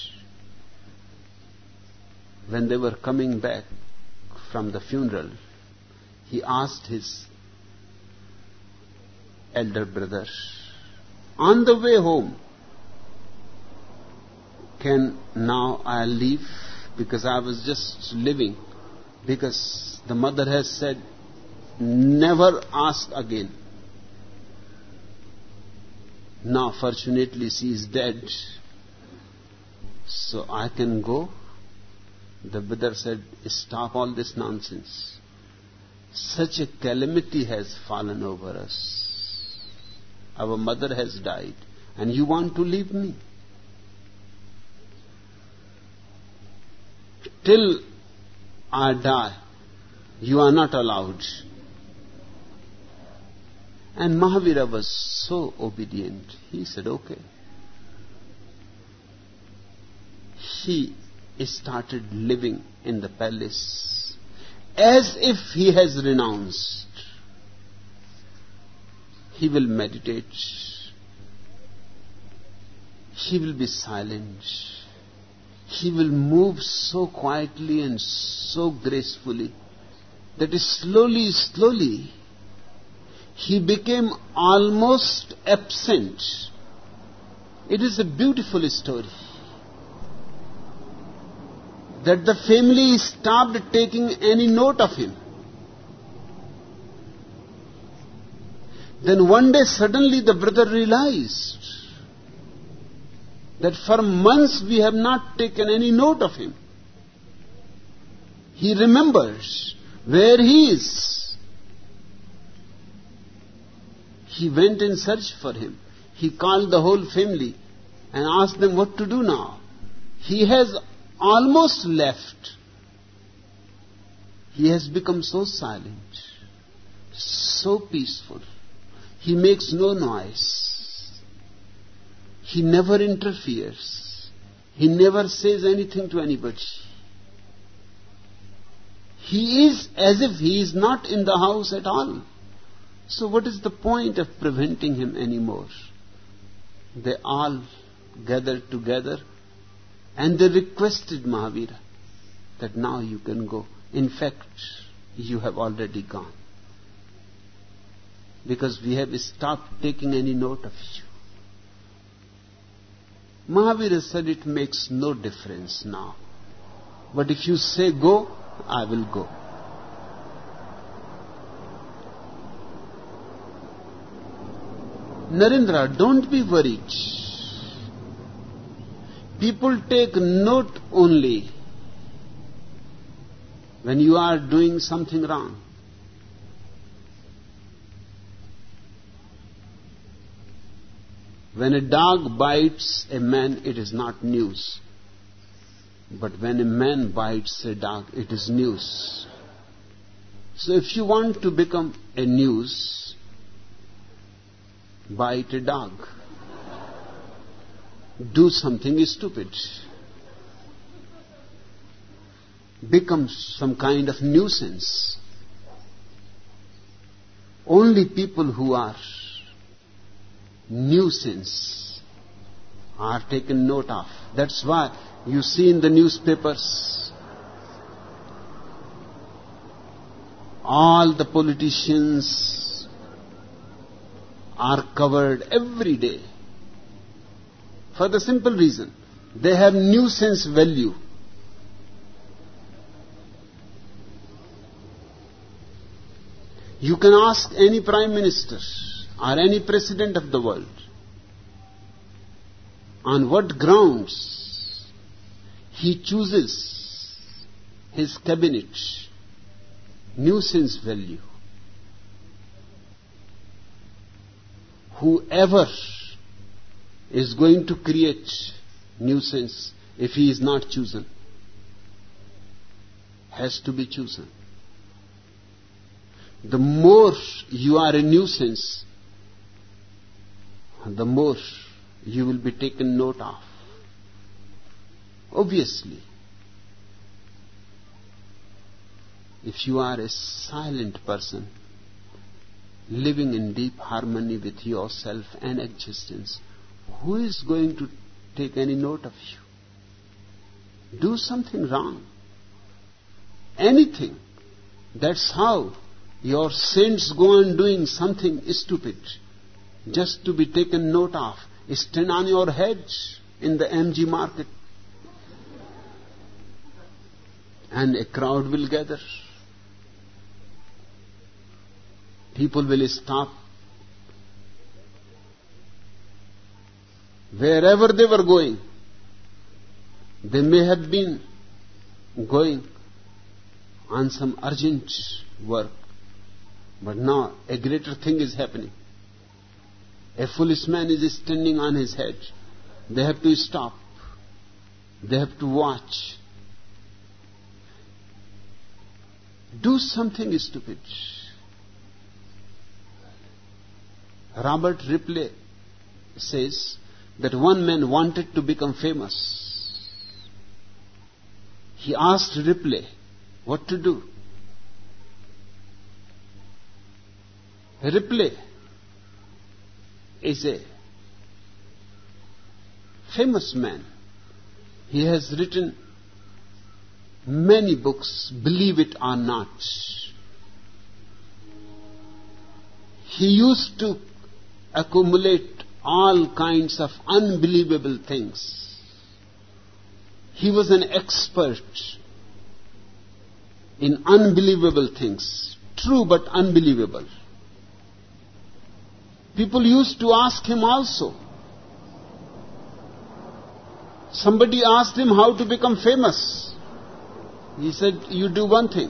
When they were coming back from the funeral, he asked his elder brother, on the way home, can now I leave? Because I was just living. Because the mother has said, never ask again. Now, fortunately, she is dead, so I can go. The brother said, stop all this nonsense. Such a calamity has fallen over us. Our mother has died, and you want to leave me? Till I die, you are not allowed. And Mahavira was so obedient. He said, okay. He started living in the palace as if he has renounced. He will meditate. He will be silent. He will move so quietly and so gracefully that slowly, he became almost absent. It is a beautiful story that the family stopped taking any note of him. Then one day suddenly the brother realized that for months we have not taken any note of him. He remembers where he is. He went in search for him. He called the whole family and asked them what to do now. He has almost left. He has become so silent, so peaceful. He makes no noise. He never interferes. He never says anything to anybody. He is as if he is not in the house at all. So what is the point of preventing him anymore? They all gathered together and they requested Mahavira that now you can go. In fact, you have already gone, because we have stopped taking any note of you. Mahavira said, it makes no difference now. But if you say go, I will go. Narendra, don't be worried. People take note only when you are doing something wrong. When a dog bites a man, it is not news. But when a man bites a dog, it is news. So if you want to become a news, bite a dog. Do something stupid. Become some kind of nuisance. Only people who are nuisance are taken note of. That's why you see in the newspapers all the politicians are covered every day, for the simple reason they have nuisance value. You can ask any prime minister or any president of the world, on what grounds he chooses his cabinet. Nuisance value. Whoever is going to create nuisance, if he is not chosen, has to be chosen. The more you are a nuisance, the more you will be taken note of. Obviously, if you are a silent person, living in deep harmony with yourself and existence, who is going to take any note of you? Do something wrong. Anything. That's how your saints go on doing something stupid, just to be taken note of. Stand on your head in the MG market, and a crowd will gather. People will stop wherever they were going. They may have been going on some urgent work, but now a greater thing is happening. A foolish man is standing on his head. They have to stop. They have to watch. Do something stupid. Robert Ripley says that one man wanted to become famous. He asked Ripley what to do. Ripley is a famous man. He has written many books, believe it or not. He used to accumulate all kinds of unbelievable things. He was an expert in unbelievable things, true but unbelievable. People used to ask him also. Somebody asked him how to become famous. He said, you do one thing.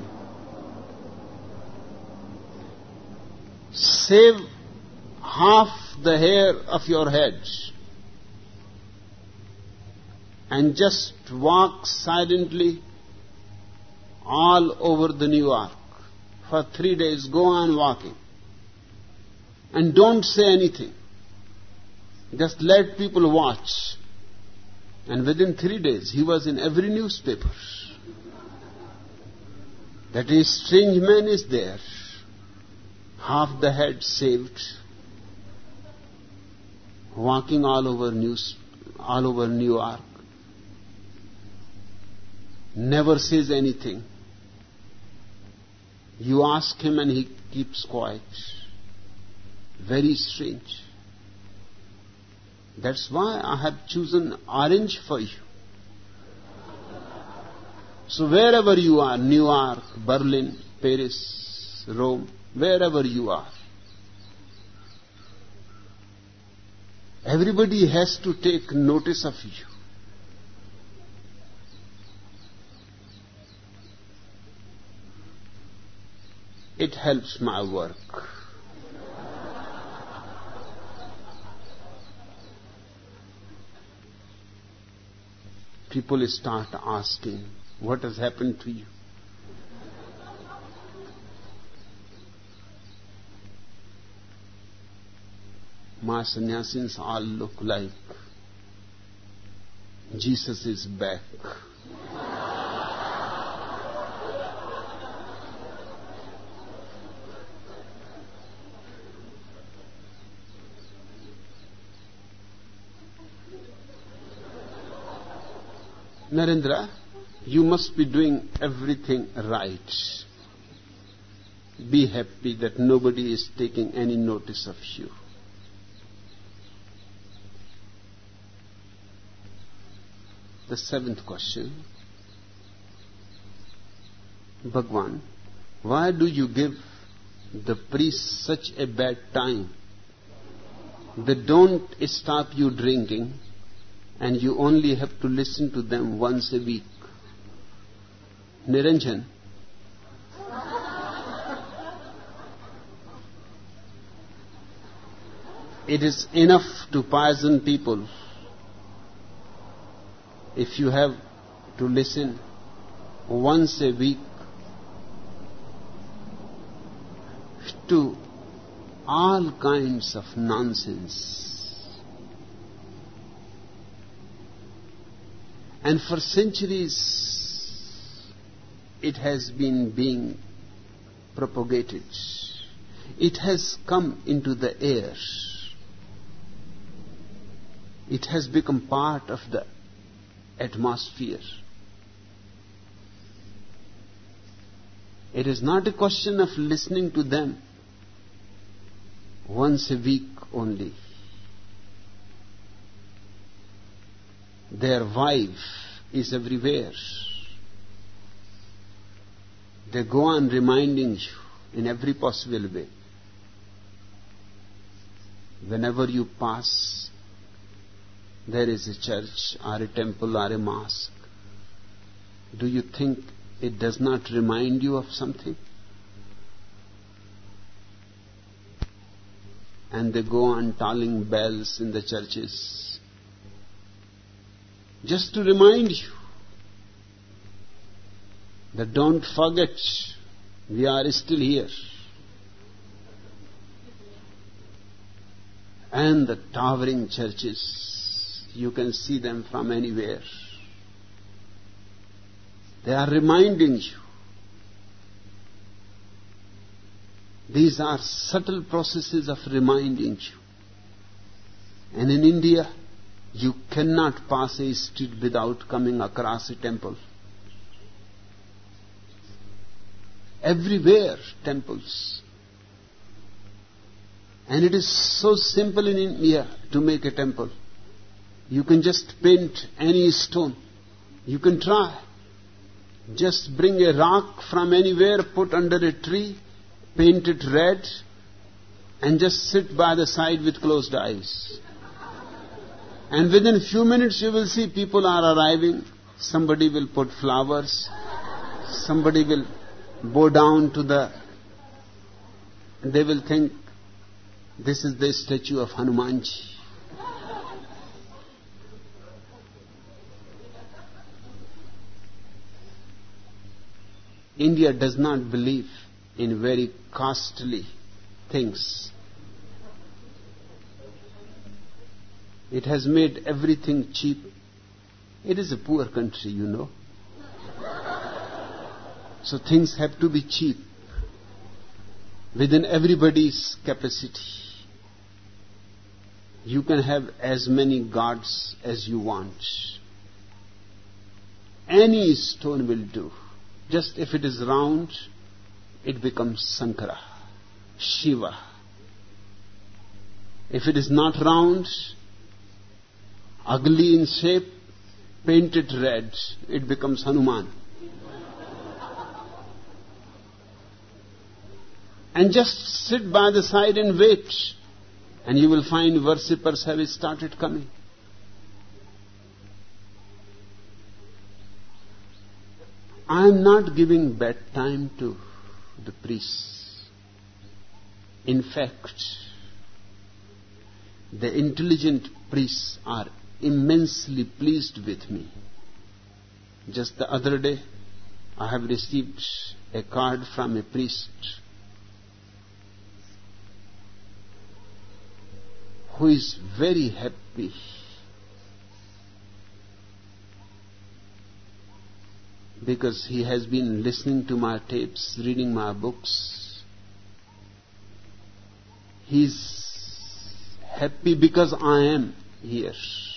Save half the hair of your head and just walk silently all over the New York. For 3 days, go on walking. And don't say anything. Just let people watch. And within 3 days, he was in every newspaper. That a strange man is there. Half the head saved. Walking all over New York. Never says anything. You ask him and he keeps quiet. Very strange. That's why I have chosen orange for you. So wherever you are, New York, Berlin, Paris, Rome, wherever you are, everybody has to take notice of you. It helps my work. People start asking, what has happened to you? My sannyasins all look like Jesus is back. Narendra, you must be doing everything right. Be happy that nobody is taking any notice of you. The 7th question. Bhagwan, why do you give the priests such a bad time? They don't stop you drinking, and you only have to listen to them once a week. Niranjan, it is enough to poison people if you have to listen once a week to all kinds of nonsense. And for centuries, it has been being propagated. It has come into the air. It has become part of the atmosphere. It is not a question of listening to them once a week only. Their wife is everywhere. They go on reminding you in every possible way. Whenever you pass, there is a church or a temple or a mosque. Do you think it does not remind you of something? And they go on tolling bells in the churches, just to remind you that don't forget, we are still here. And the towering churches, you can see them from anywhere. They are reminding you. These are subtle processes of reminding you. And in India, you cannot pass a street without coming across a temple. Everywhere, temples. And it is so simple in India to make a temple. You can just paint any stone. You can try. Just bring a rock from anywhere, put under a tree, paint it red, and just sit by the side with closed eyes. And within a few minutes you will see people are arriving. Somebody will put flowers. Somebody will bow down to the... They will think, this is the statue of Hanumanji. India does not believe in very costly things. It has made everything cheap. It is a poor country, you know. So things have to be cheap, within everybody's capacity. You can have as many gods as you want. Any stone will do. Just if it is round, it becomes Sankara, Shiva. If it is not round, ugly in shape, paint it red, it becomes Hanuman. And just sit by the side and wait, and you will find worshippers have started coming. I am not giving bad time to the priests. In fact, the intelligent priests are immensely pleased with me. Just the other day, I have received a card from a priest who is very happy because he has been listening to my tapes, reading my books. He's happy because I am here.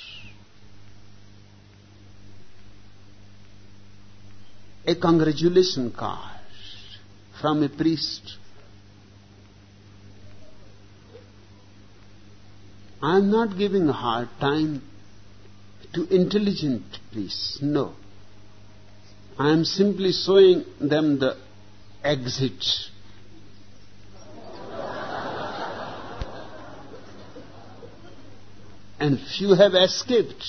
A congratulation card from a priest. I am not giving a hard time to intelligent priests. No. I am simply showing them the exit. And few have escaped.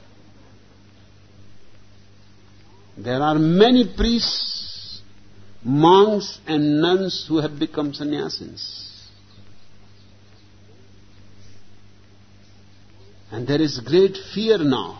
There are many priests, monks and nuns who have become sannyasins. And there is great fear now.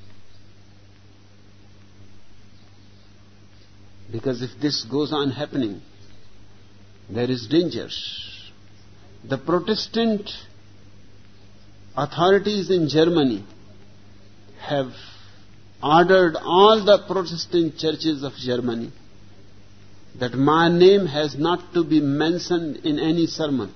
Because if this goes on happening, there is danger. The Protestant authorities in Germany have ordered all the Protestant churches of Germany that my name has not to be mentioned in any sermon.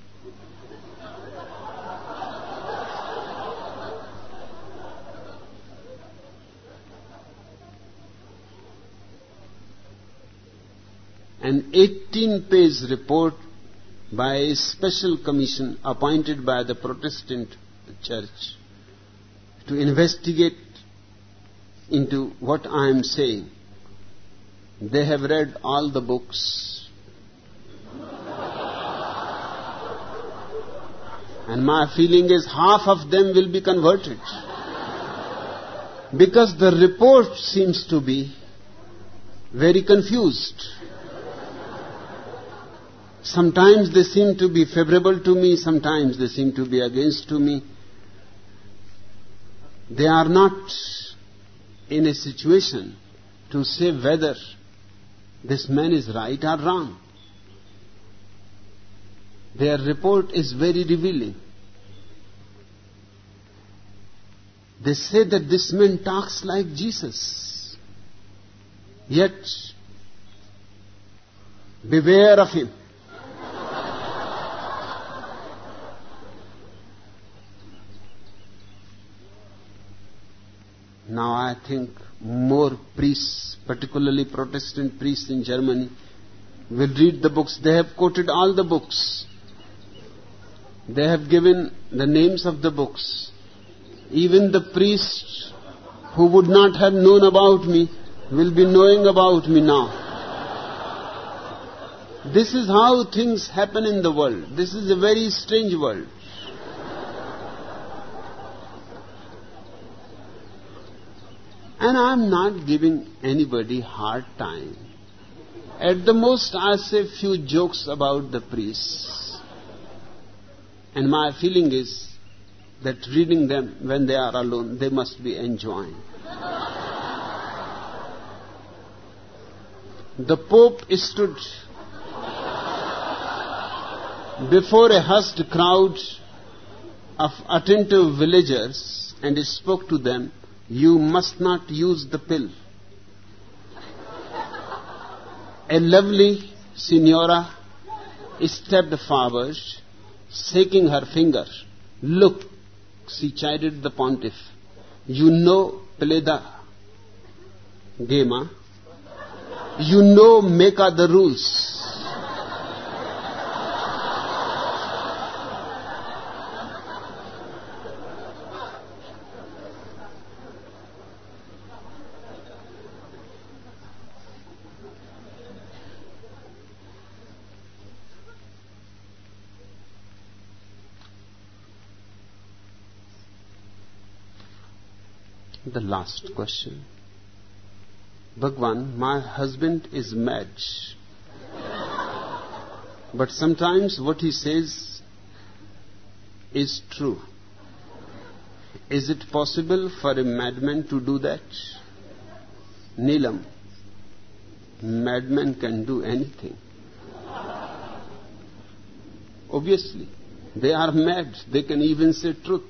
An 18-page report by a special commission appointed by the Protestant Church to investigate into what I am saying. They have read all the books. And my feeling is half of them will be converted. Because the report seems to be very confused. Sometimes they seem to be favorable to me, sometimes they seem to be against to me. They are not in a situation to say whether this man is right or wrong. Their report is very revealing. They say that this man talks like Jesus. Yet, beware of him. Now I think more priests, particularly Protestant priests in Germany, will read the books. They have quoted all the books. They have given the names of the books. Even the priests who would not have known about me will be knowing about me now. This is how things happen in the world. This is a very strange world. And I am not giving anybody hard time. At the most, I say few jokes about the priests. And my feeling is that reading them when they are alone, they must be enjoying. The Pope stood before a hushed crowd of attentive villagers and spoke to them, "You must not use the pill." A lovely signora stepped forward, shaking her finger. "Look," she chided the pontiff, "you know Peleda Gema. You know make the rules." The last question. Bhagwan, my husband is mad. But sometimes what he says is true. Is it possible for a madman to do that? Neelam, madmen can do anything. Obviously, they are mad. They can even say truth.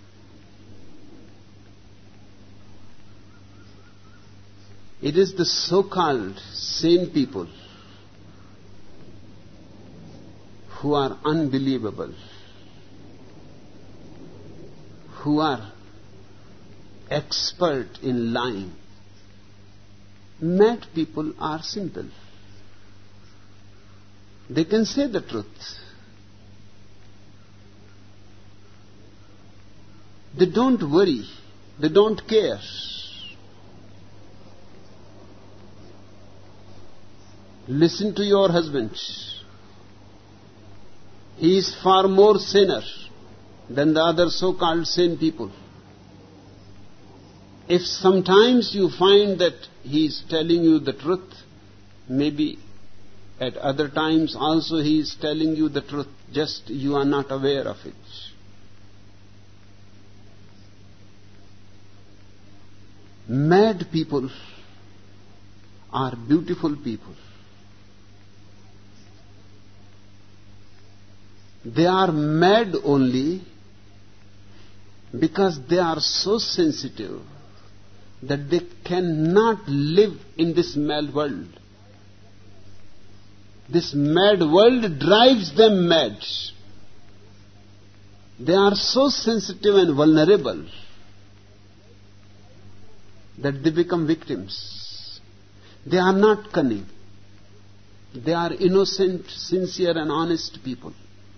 It is the so-called sane people who are unbelievable, who are expert in lying. Mad people are simple. They can say the truth. They don't worry. They don't care. Listen to your husband. He is far more sinner than the other so-called sane people. If sometimes you find that he is telling you the truth, maybe at other times also he is telling you the truth, just you are not aware of it. Mad people are beautiful people. They are mad only because they are so sensitive that they cannot live in this mad world. This mad world drives them mad. They are so sensitive and vulnerable that they become victims. They are not cunning. They are innocent, sincere and honest people.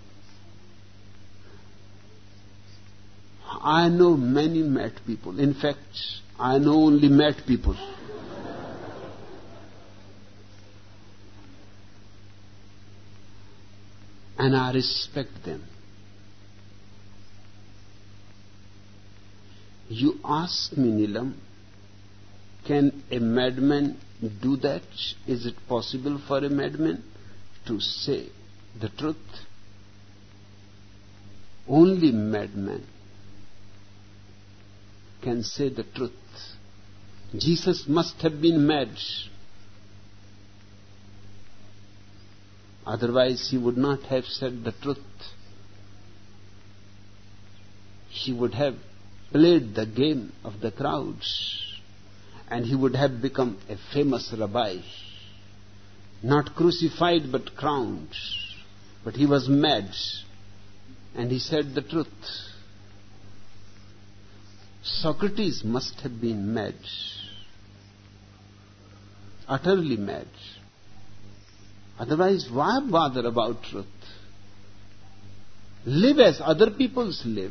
I know many mad people. In fact, I know only mad people. And I respect them. You ask me, Neelam, can a madman do that? Is it possible for a madman to say the truth? Only madman can say the truth. Jesus must have been mad. Otherwise he would not have said the truth. He would have played the game of the crowds, and he would have become a famous rabbi, not crucified but crowned. But he was mad, and he said the truth. Socrates must have been mad, utterly mad. Otherwise, why bother about truth? Live as other peoples live.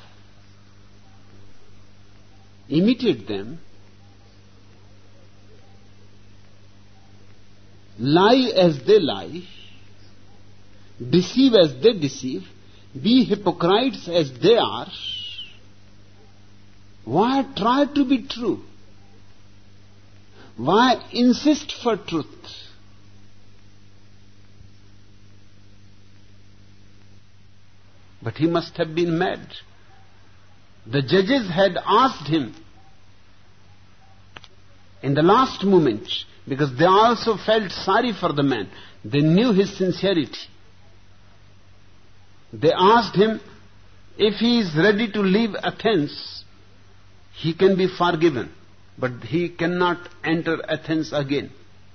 Imitate them. Lie as they lie. Deceive as they deceive. Be hypocrites as they are. Why try to be true? Why insist for truth? But he must have been mad. The judges had asked him in the last moment, because they also felt sorry for the man. They knew his sincerity. They asked him, if he is ready to leave Athens, he can be forgiven, but he cannot enter Athens again.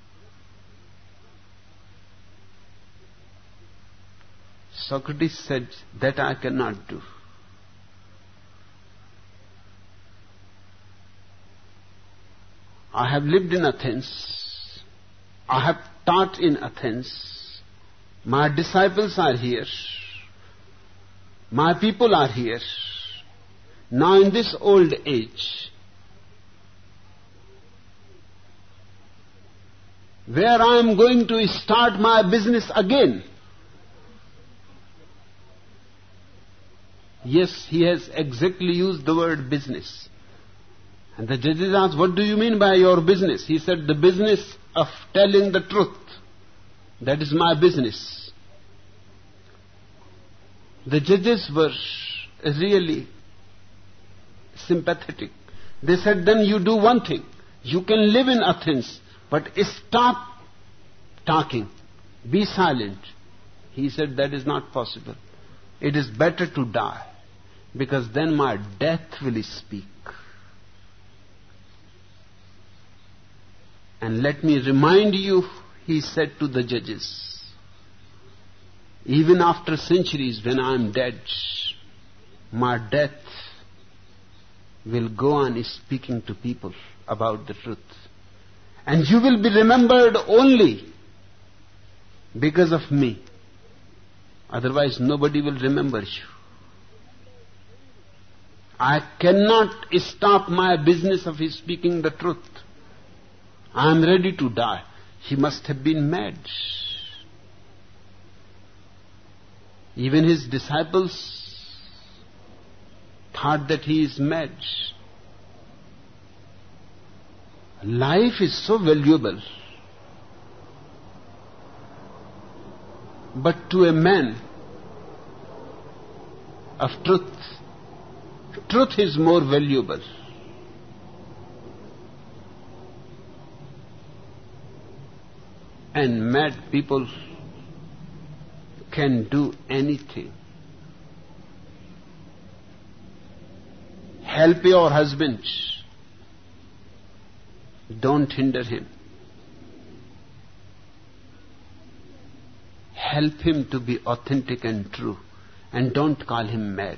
Socrates said, that I cannot do. I have lived in Athens. I have taught in Athens. My disciples are here. My people are here. Now in this old age, where I am going to start my business again. Yes, he has exactly used the word business. And the judges asked, what do you mean by your business? He said, the business of telling the truth. That is my business. The judges were really sympathetic. They said, then you do one thing. You can live in Athens, but stop talking. Be silent. He said, that is not possible. It is better to die, because then my death will speak. And let me remind you, he said to the judges, even after centuries, when I am dead, my death will go on speaking to people about the truth. And you will be remembered only because of me. Otherwise, nobody will remember you. I cannot stop my business of speaking the truth. I am ready to die. He must have been mad. Even his disciples thought that he is mad. Life is so valuable. But to a man of truth, truth is more valuable. And mad people can do anything. Help your husband. Don't hinder him. Help him to be authentic and true, and don't call him mad.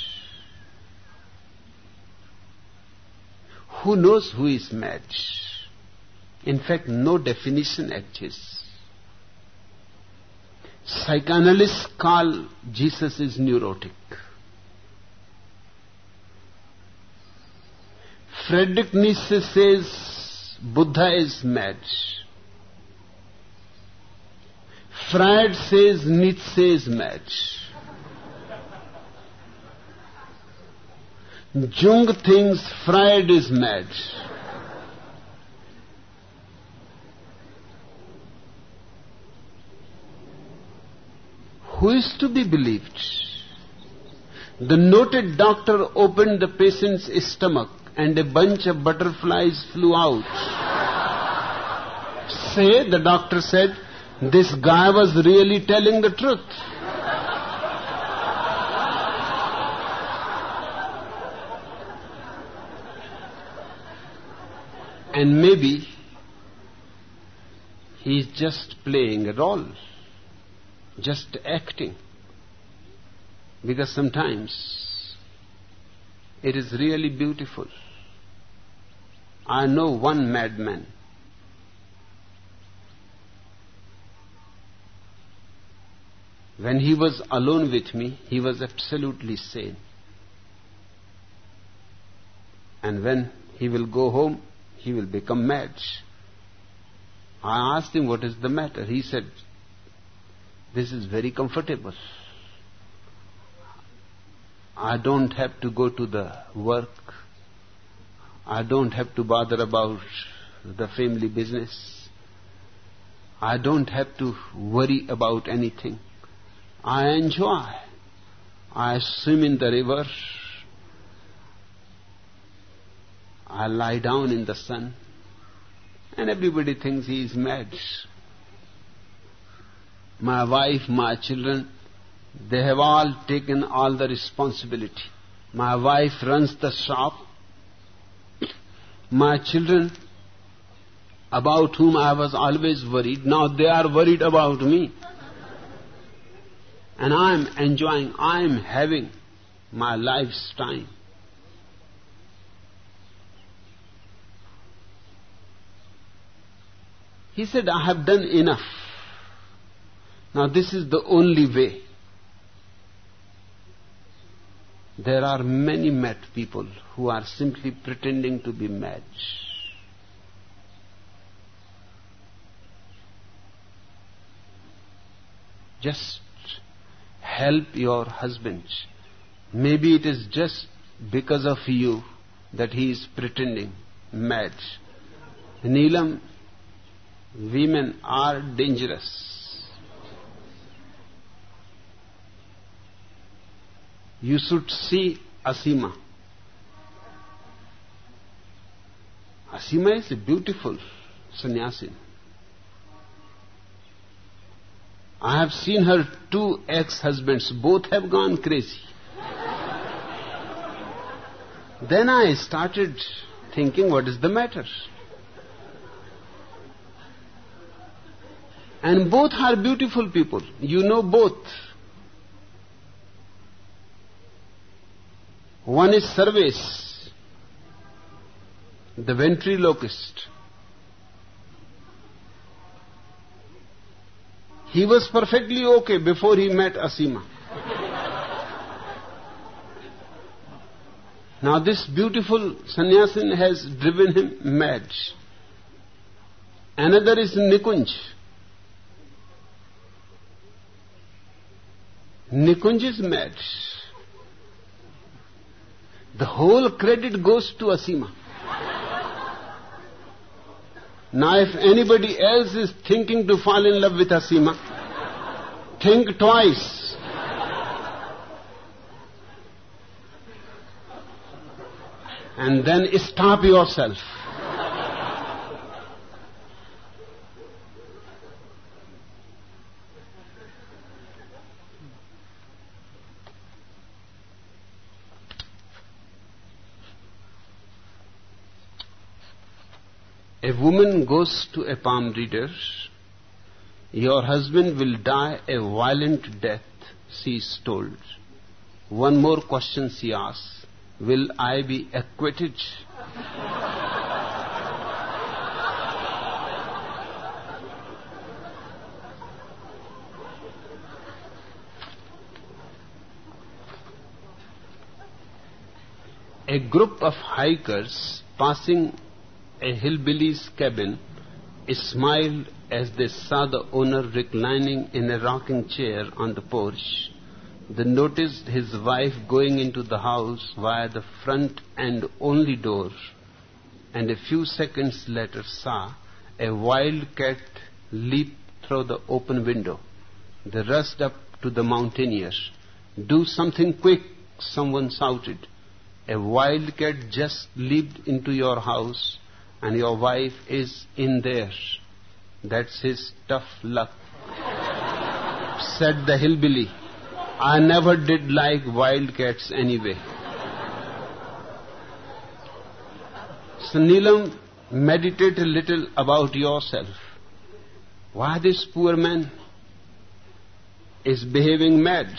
Who knows who is mad? In fact, no definition exists. Psychoanalysts call Jesus is neurotic. Friedrich Nietzsche says Buddha is mad. Freud says Nietzsche is mad. Jung thinks Freud is mad. Who is to be believed? The noted doctor opened the patient's stomach and a bunch of butterflies flew out. Say, the doctor said, this guy was really telling the truth. And maybe he is just playing a role, just acting. Because sometimes it is really beautiful. I know one madman. When he was alone with me, he was absolutely sane. And when he will go home, he will become mad. I asked him, what is the matter? He said, this is very comfortable. I don't have to go to the work. I don't have to bother about the family business. I don't have to worry about anything. I enjoy. I swim in the river. I lie down in the sun. And everybody thinks he is mad. My wife, my children, they have all taken all the responsibility. My wife runs the shop. My children, about whom I was always worried, now they are worried about me. And I am enjoying, I am having my life's time. He said, I have done enough. Now this is the only way. There are many mad people who are simply pretending to be mad. Just help your husband. Maybe it is just because of you that he is pretending mad. Neelam, women are dangerous. You should see Asima. Asima is a beautiful sannyasin. I have seen her 2 ex-husbands, both have gone crazy. Then I started thinking, what is the matter? And both are beautiful people. You know both. One is Sarves, the ventriloquist. He was perfectly okay before he met Asima. Now this beautiful sannyasin has driven him mad. Another is Nikunj. Nikunj is mad. The whole credit goes to Asima. Now if anybody else is thinking to fall in love with Asima, think twice. And then stop yourself. A woman goes to a palm reader. Your husband will die a violent death, she is told. One more question she asks. Will I be acquitted? A group of hikers passing a hillbilly's cabin smiled as they saw the owner reclining in a rocking chair on the porch. They noticed his wife going into the house via the front and only door, and a few seconds later saw a wild cat leap through the open window. They rushed up to the mountaineer. "Do something quick," someone shouted. "A wild cat just leaped into your house and your wife is in there." "That's his tough luck," said the hillbilly. "I never did like wildcats anyway." So Neelam, meditate a little about yourself. Why this poor man is behaving mad?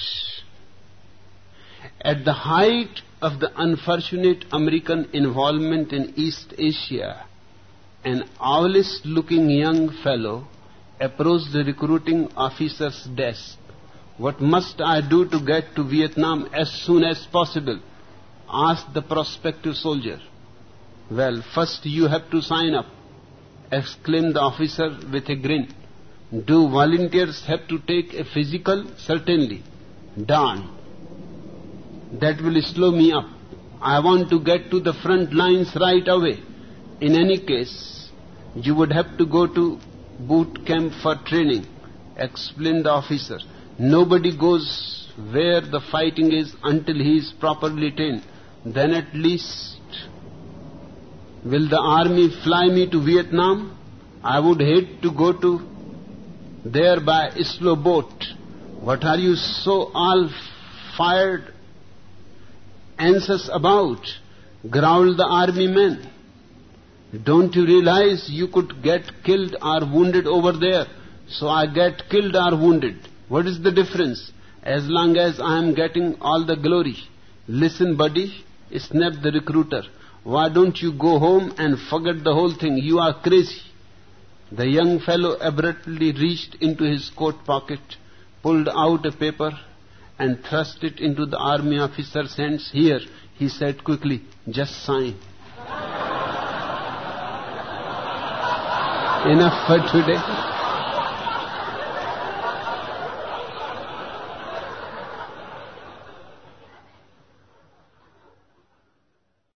At the height of the unfortunate American involvement in East Asia, an owlish-looking young fellow approached the recruiting officer's desk. "What must I do to get to Vietnam as soon as possible?" asked the prospective soldier. "Well, first you have to sign up," exclaimed the officer with a grin. "Do volunteers have to take a physical?" "Certainly." "Darn. That will slow me up. I want to get to the front lines right away." "In any case, you would have to go to boot camp for training," explained the officer. "Nobody goes where the fighting is until he is properly trained. Then at least, will the army fly me to Vietnam? I would hate to go to there by slow boat." "What are you so all fired anxious about?" growled the army man. "Don't you realize you could get killed or wounded over there? So I get killed or wounded. What is the difference, as long as I am getting all the glory?" "Listen, buddy," snapped the recruiter. "Why don't you go home and forget the whole thing? You are crazy." The young fellow abruptly reached into his coat pocket, pulled out a paper, and thrust it into the army officer's hands. "Here," he said quickly, "just sign." Enough for today.